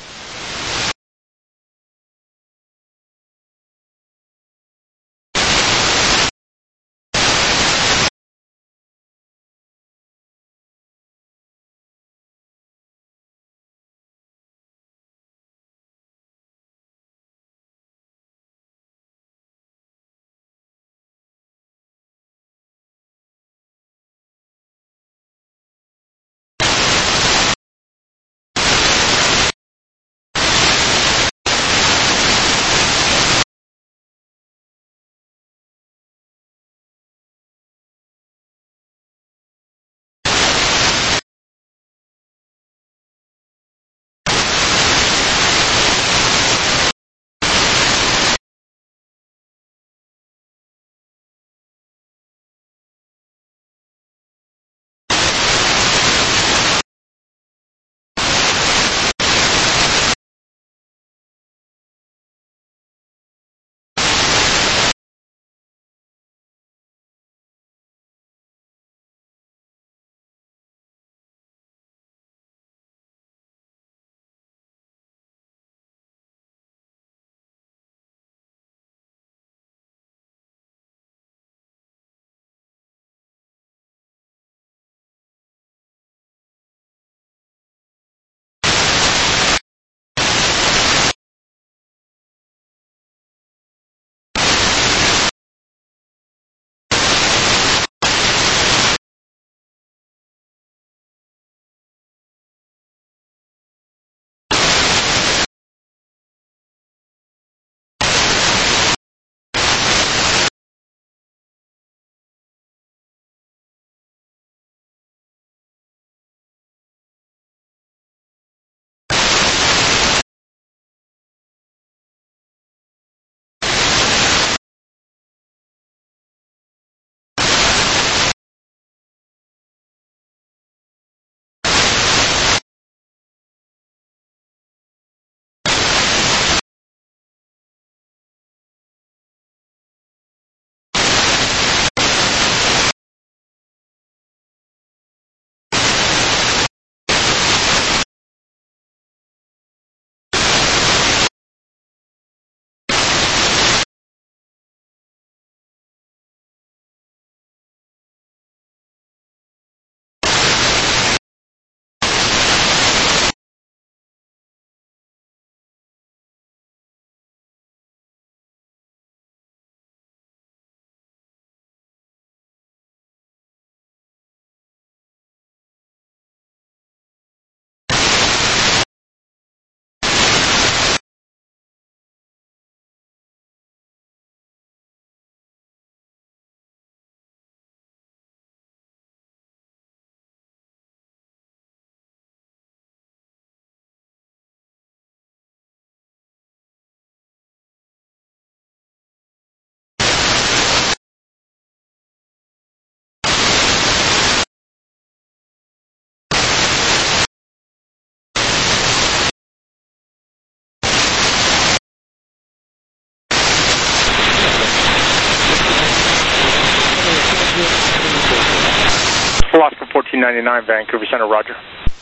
fourteen ninety-nine, Vancouver Center, roger.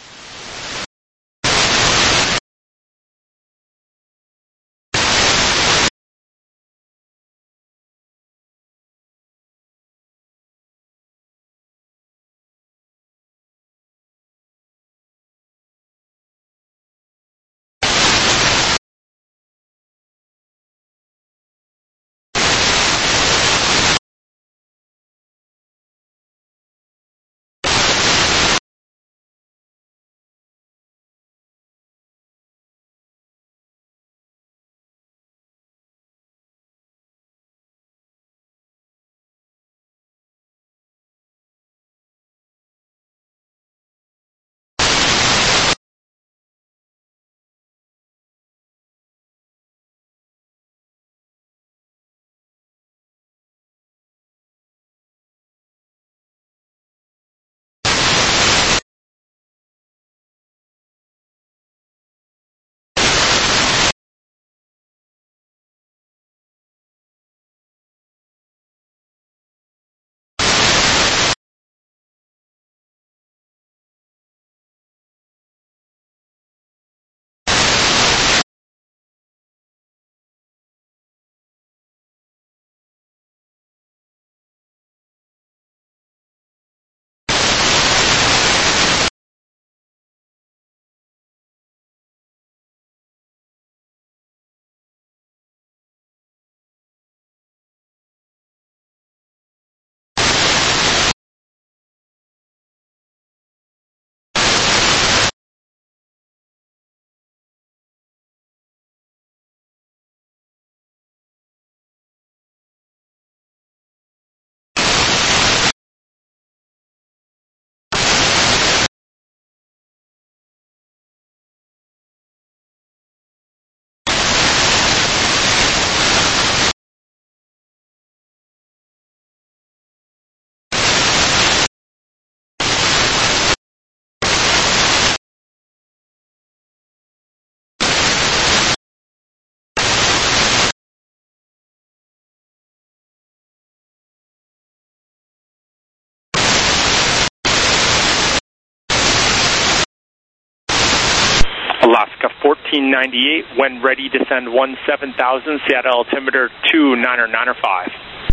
Alaska fourteen ninety-eight, when ready, descend one seven thousand, Seattle altimeter two niner niner five.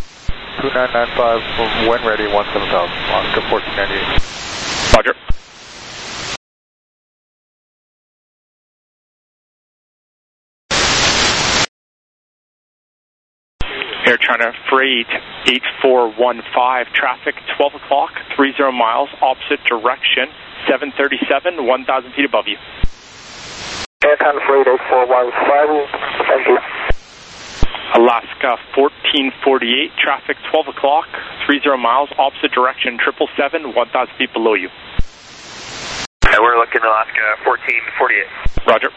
two nine nine five, when ready, one seven thousand, Alaska fourteen ninety-eight. Roger. Air China Freight eight four one five, traffic twelve o'clock, thirty miles, opposite direction, seven thirty-seven, one thousand feet above you. Air China Freight eight four one five, thank you. Alaska fourteen forty-eight, traffic twelve o'clock, thirty miles, opposite direction, triple seven, one thousand feet below you. And we're looking at Alaska fourteen forty-eight. Roger.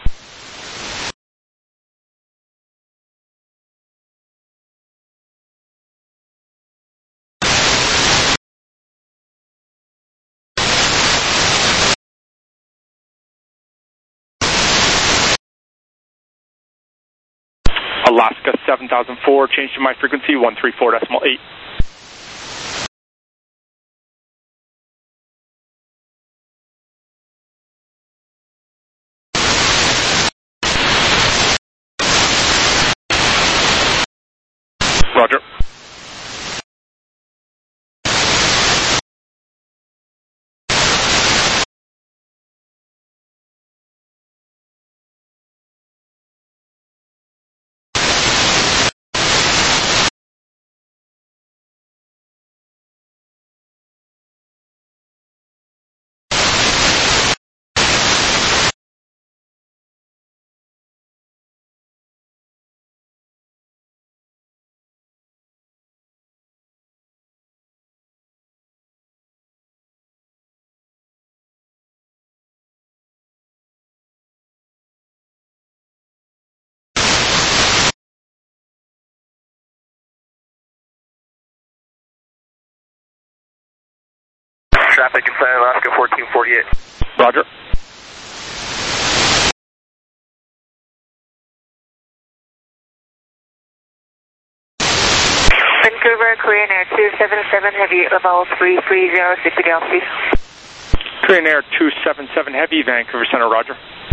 Alaska seven thousand four, change to my frequency, one three four decimal eight. Roger. Traffic inside Alaska fourteen forty-eight. Roger. Vancouver, Korean Air two seven seven, heavy level three three zero, Sydney Delphi. Korean Air two seven seven Heavy, Vancouver Center, roger.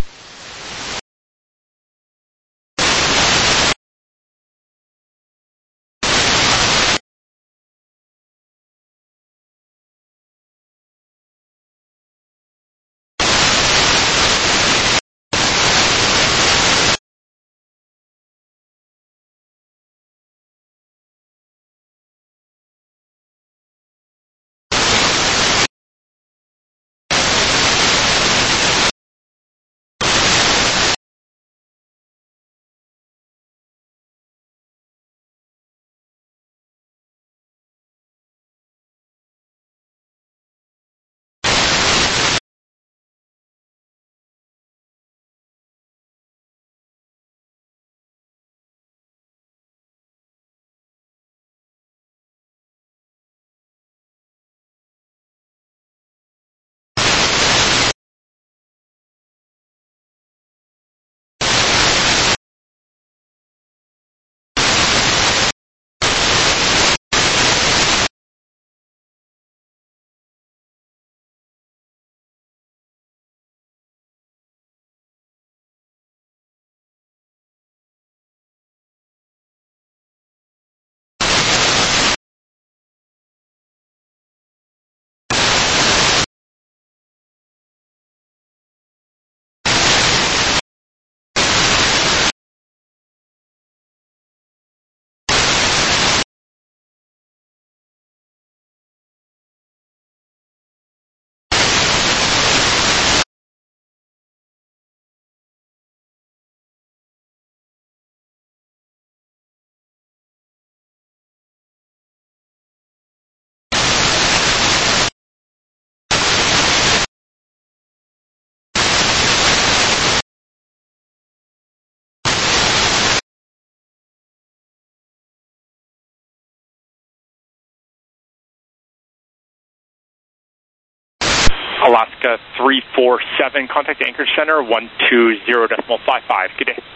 Alaska three four seven, contact Anchorage Center one two zero decimal five five. Good day.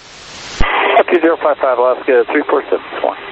one two zero five five, Alaska three four seven, one.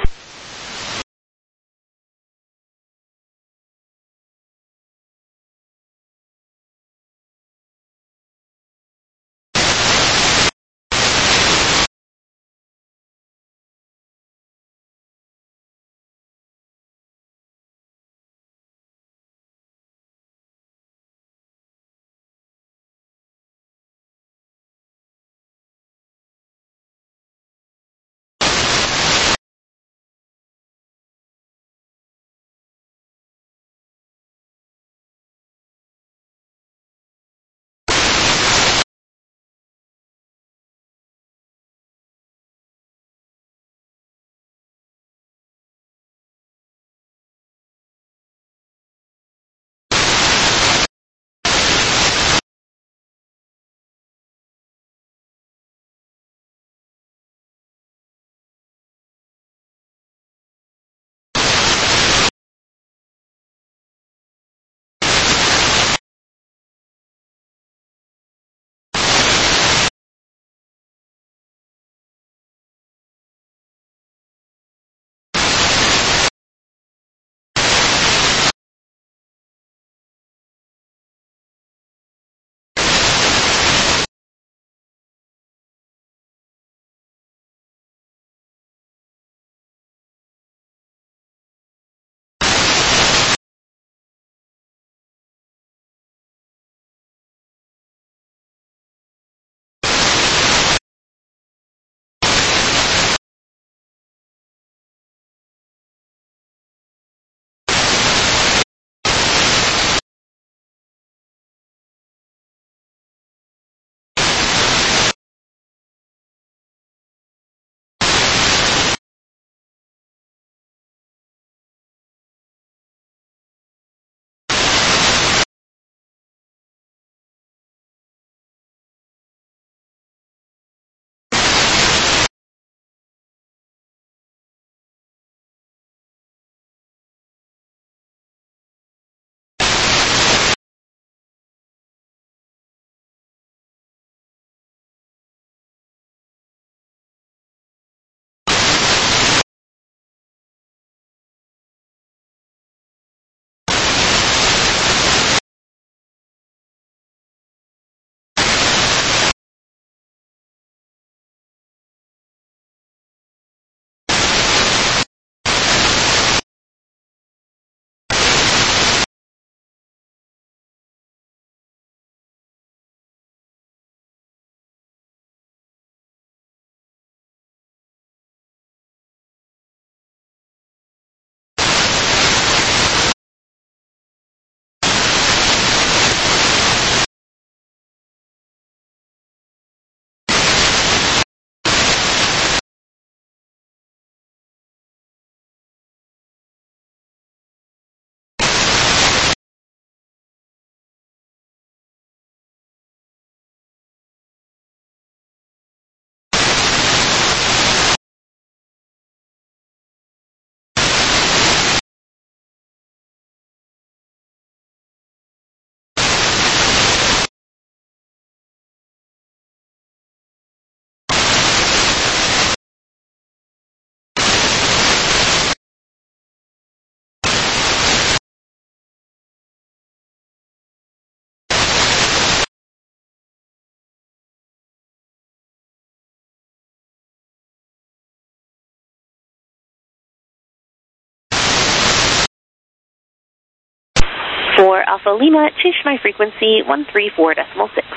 For Alpha Lima, change my frequency one three four decimal six.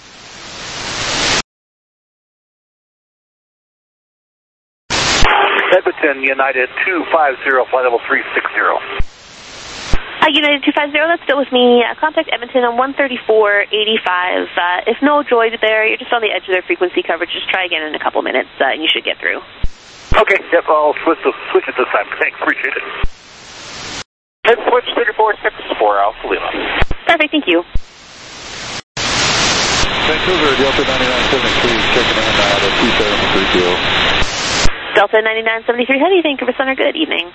Edmonton, United two five zero, flight level three six zero. Uh, United two five zero, that's still with me. Uh, contact Edmonton on one thirty-four eighty-five. Uh, if no droid there, you're just on the edge of their frequency coverage. Just try again in a couple minutes, uh, and you should get through. Okay, yep, I'll switch, the, switch it this time. Thanks, appreciate it. Head switch thirty-four six for Alpha Lima. Perfect, thank you. Vancouver, Delta ninety-nine seventy-three, checking in uh, the two seven three zero. Delta ninety-nine seventy-three, how do you think? Vancouver Center, good evening.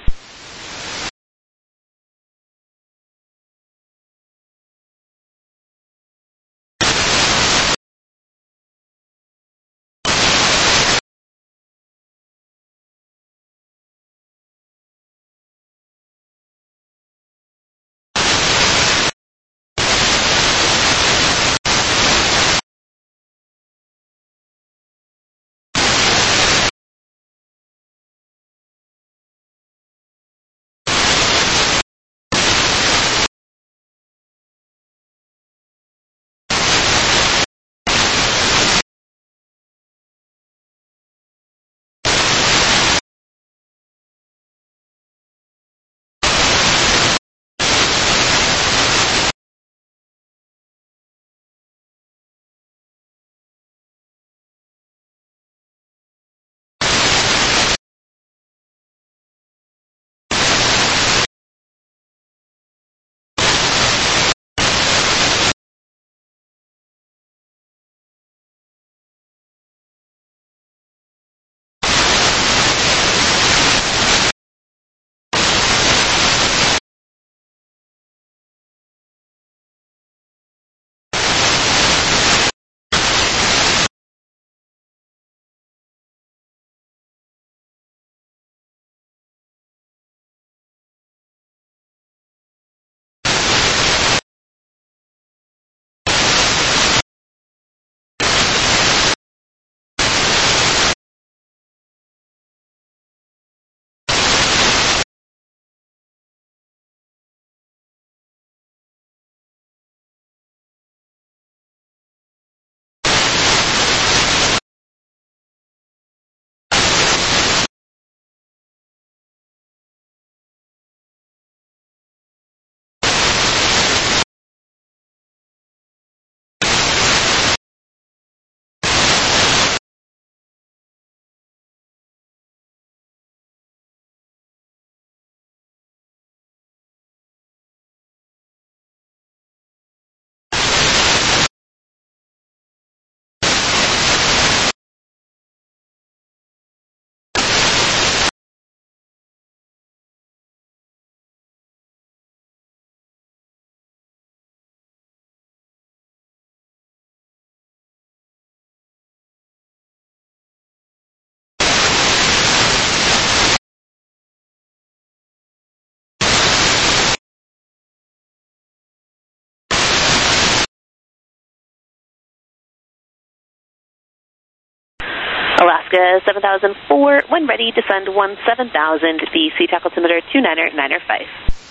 Alaska seven thousand four, when ready, descend one seven thousand, the C tack altimeter two niner niner five.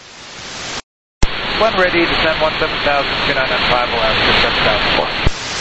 When ready, descend one seven thousand, two niner niner five, Alaska seven thousand four.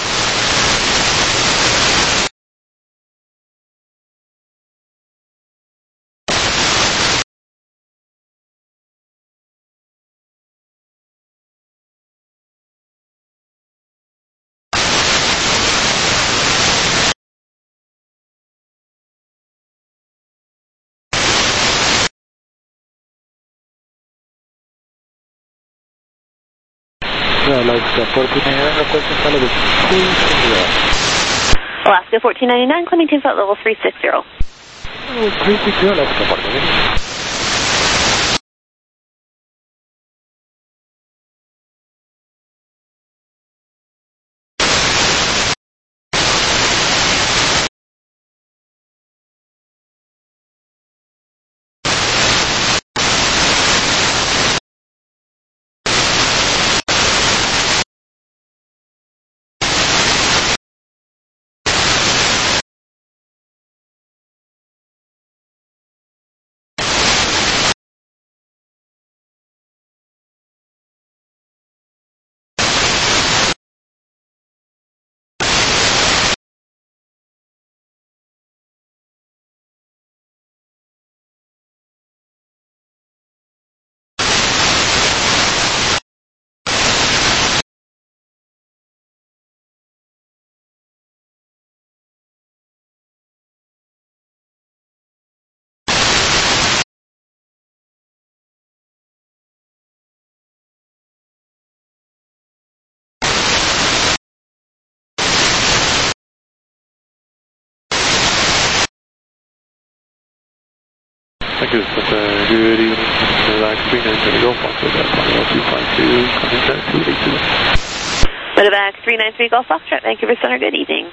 Alaska fourteen ninety-nine, requesting flight level three six zero. Alaska fourteen ninety-nine, climbing to flight level three six zero. Oh, three six zero, Alaska fourteen ninety-nine. Thank you, uh, good evening. Medevac three nine three Golf Foxtrot, that's one oh two five two, contact two eight two. Medevac three nine three Golf Foxtrot, Vancouver Center, good evening.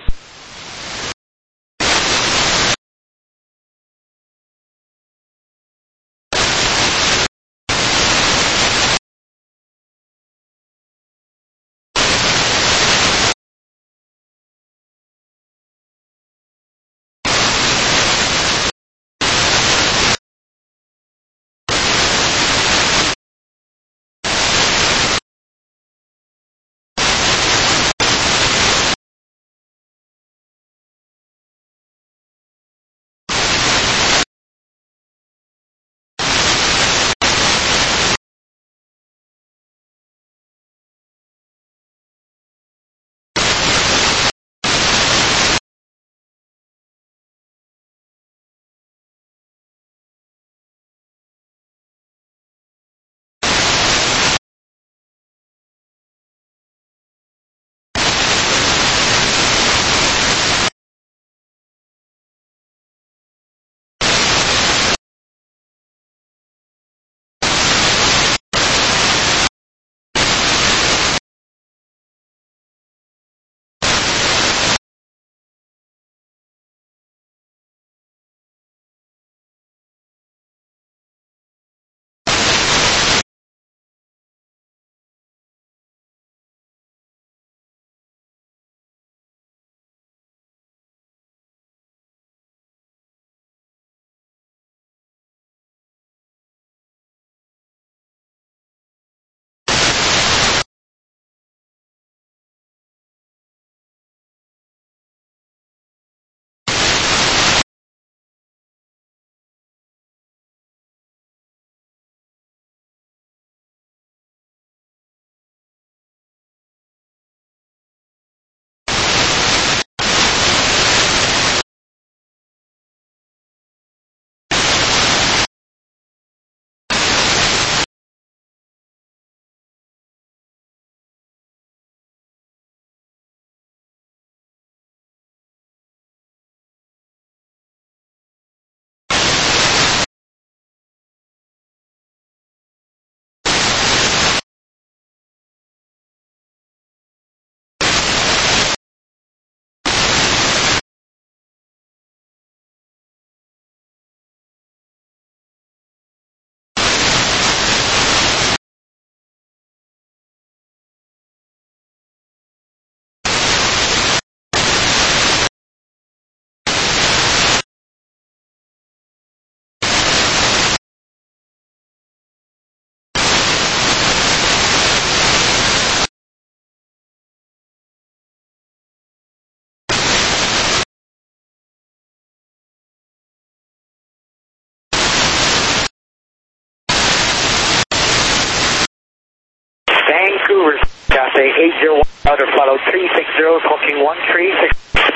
Vancouver, Cathay eight zero one, outer follow three six zero, talking one three six.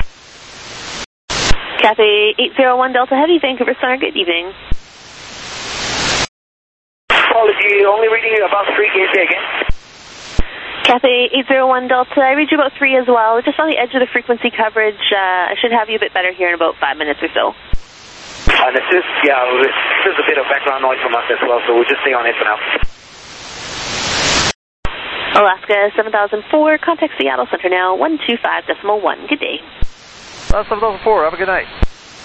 Cathay eight zero one Delta Heavy, Vancouver Center, good evening. Apology, only reading you about three, can you say again? Cathay eight zero one Delta, I read you about three as well, just on the edge of the frequency coverage. uh, I should have you a bit better here in about five minutes or so. Uh, this is, yeah, there's a bit of background noise from us as well, so we'll just stay on it for now. Alaska seven thousand four, contact Seattle Center now, one two five decimal one. Good day. Uh, seven thousand four, have a good night.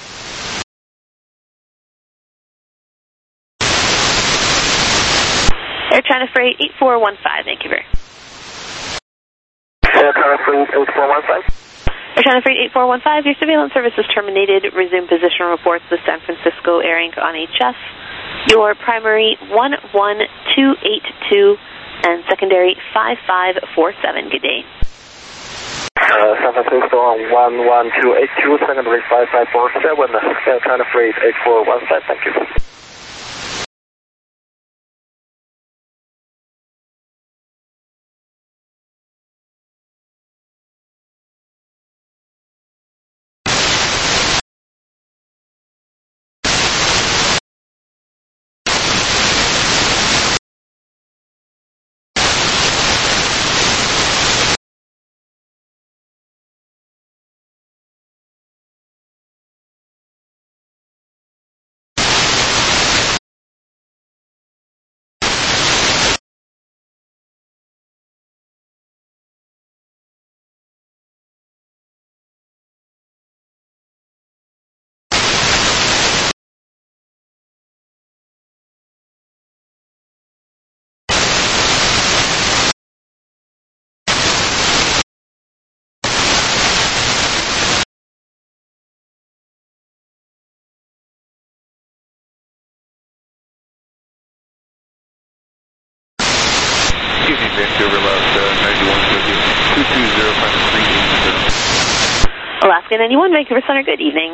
Air China Freight eight four one five, Vancouver. Air China Freight eight four one five. Air China Freight eight four one five, your surveillance service is terminated. Resume position reports with San Francisco Air Incorporated on H F. Your primary one one two eight two and secondary five five four seven. Good day. Uh, San Francisco on one one two eight two, secondary five five four seven, Air China Freight eight four one five, thank you. Alaska ninety-one, Vancouver Center, good evening.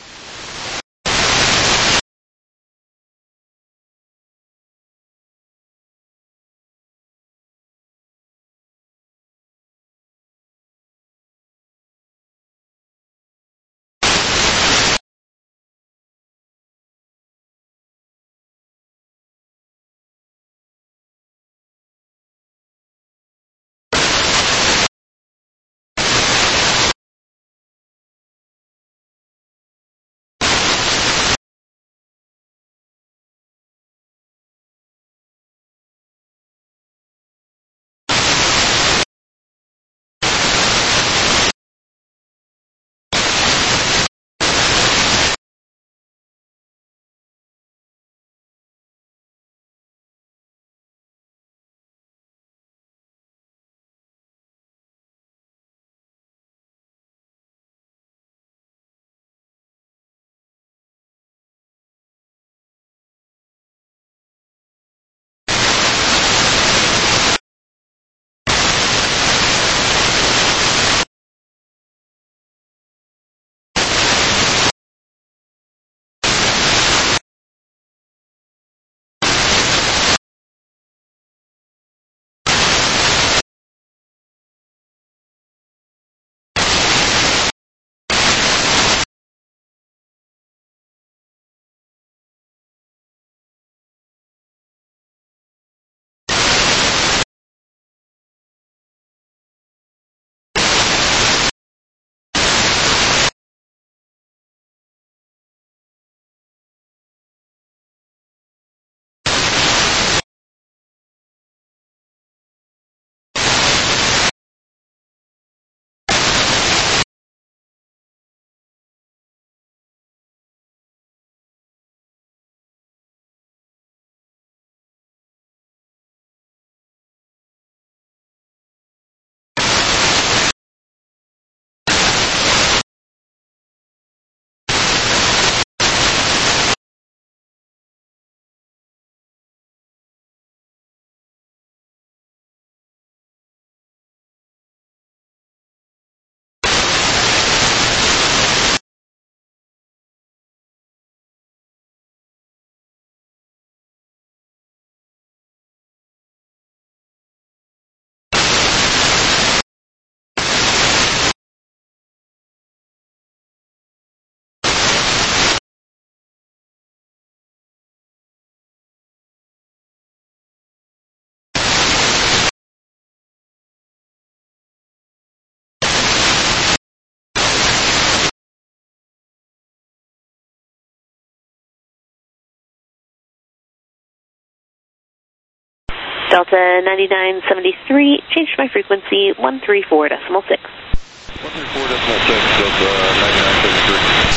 Delta ninety-nine seventy-three, changed my frequency, one three four decimal six. one three four decimal six, Delta ninety-nine seventy-three.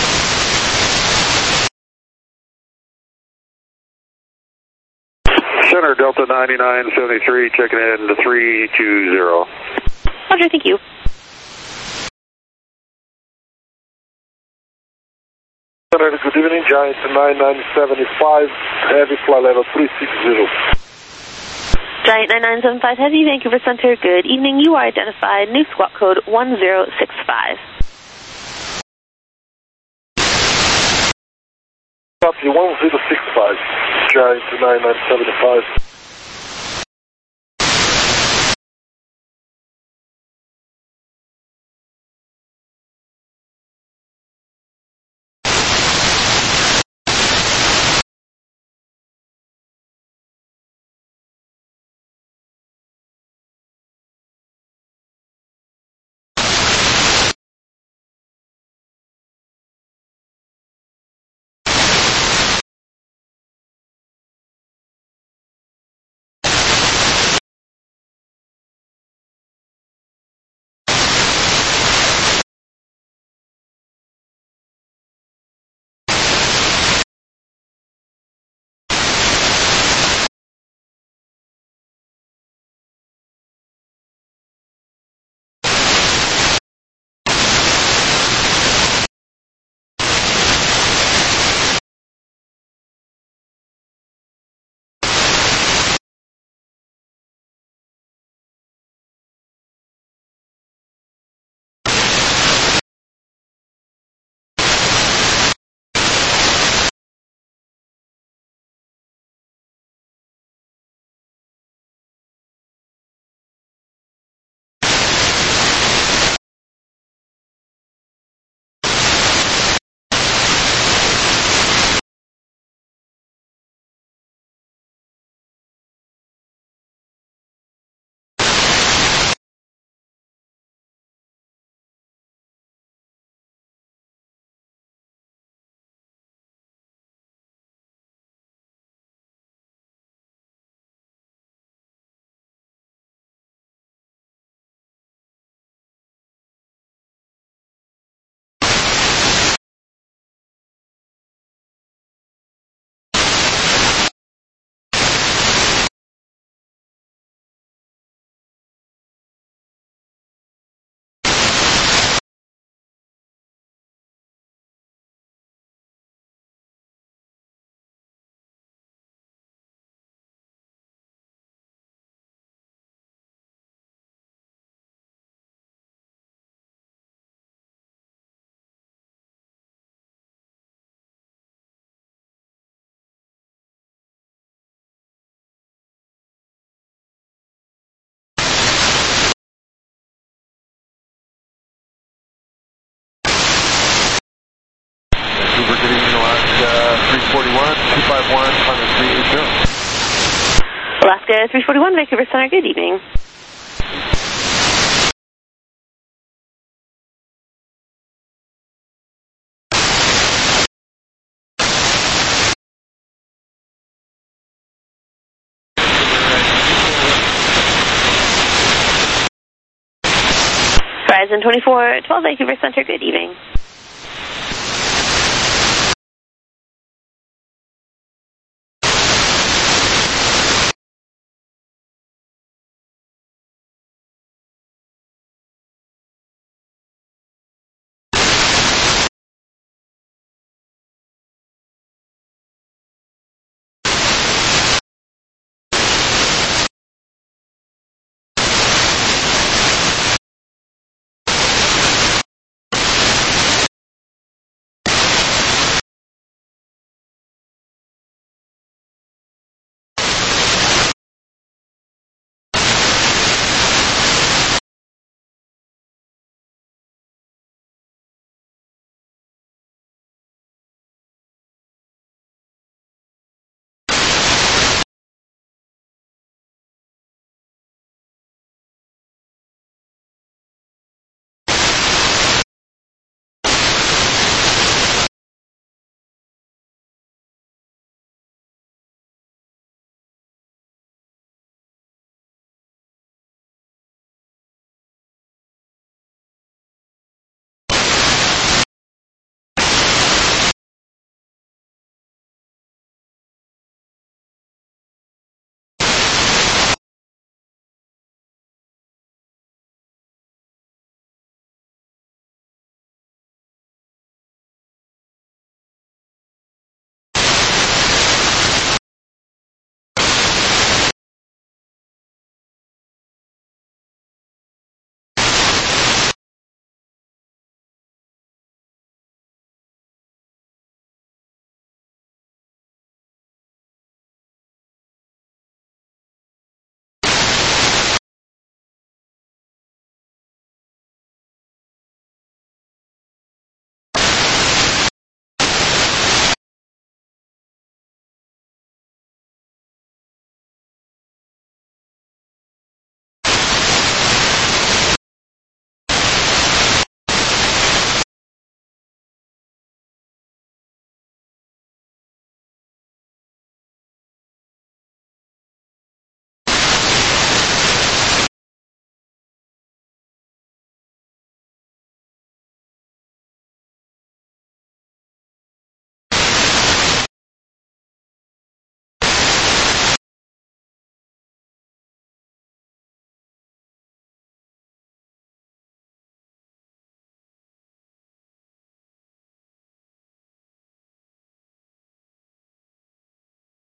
Center, Delta ninety-nine seventy-three, checking in to three two zero. Roger, thank you. Center, good evening, Giant ninety-nine seventy-five, heavy flight level three six zero. Giant nine nine seven five Heavy, Vancouver Center, good evening. You are identified, new squawk code one zero six five. Copy one zero six five, Giant nine nine seven five. forty-one, two five one, Climate three eighty. Alaska three forty-one, Vancouver Center, good evening. Verizon twenty-four twelve, Vancouver Center, good evening.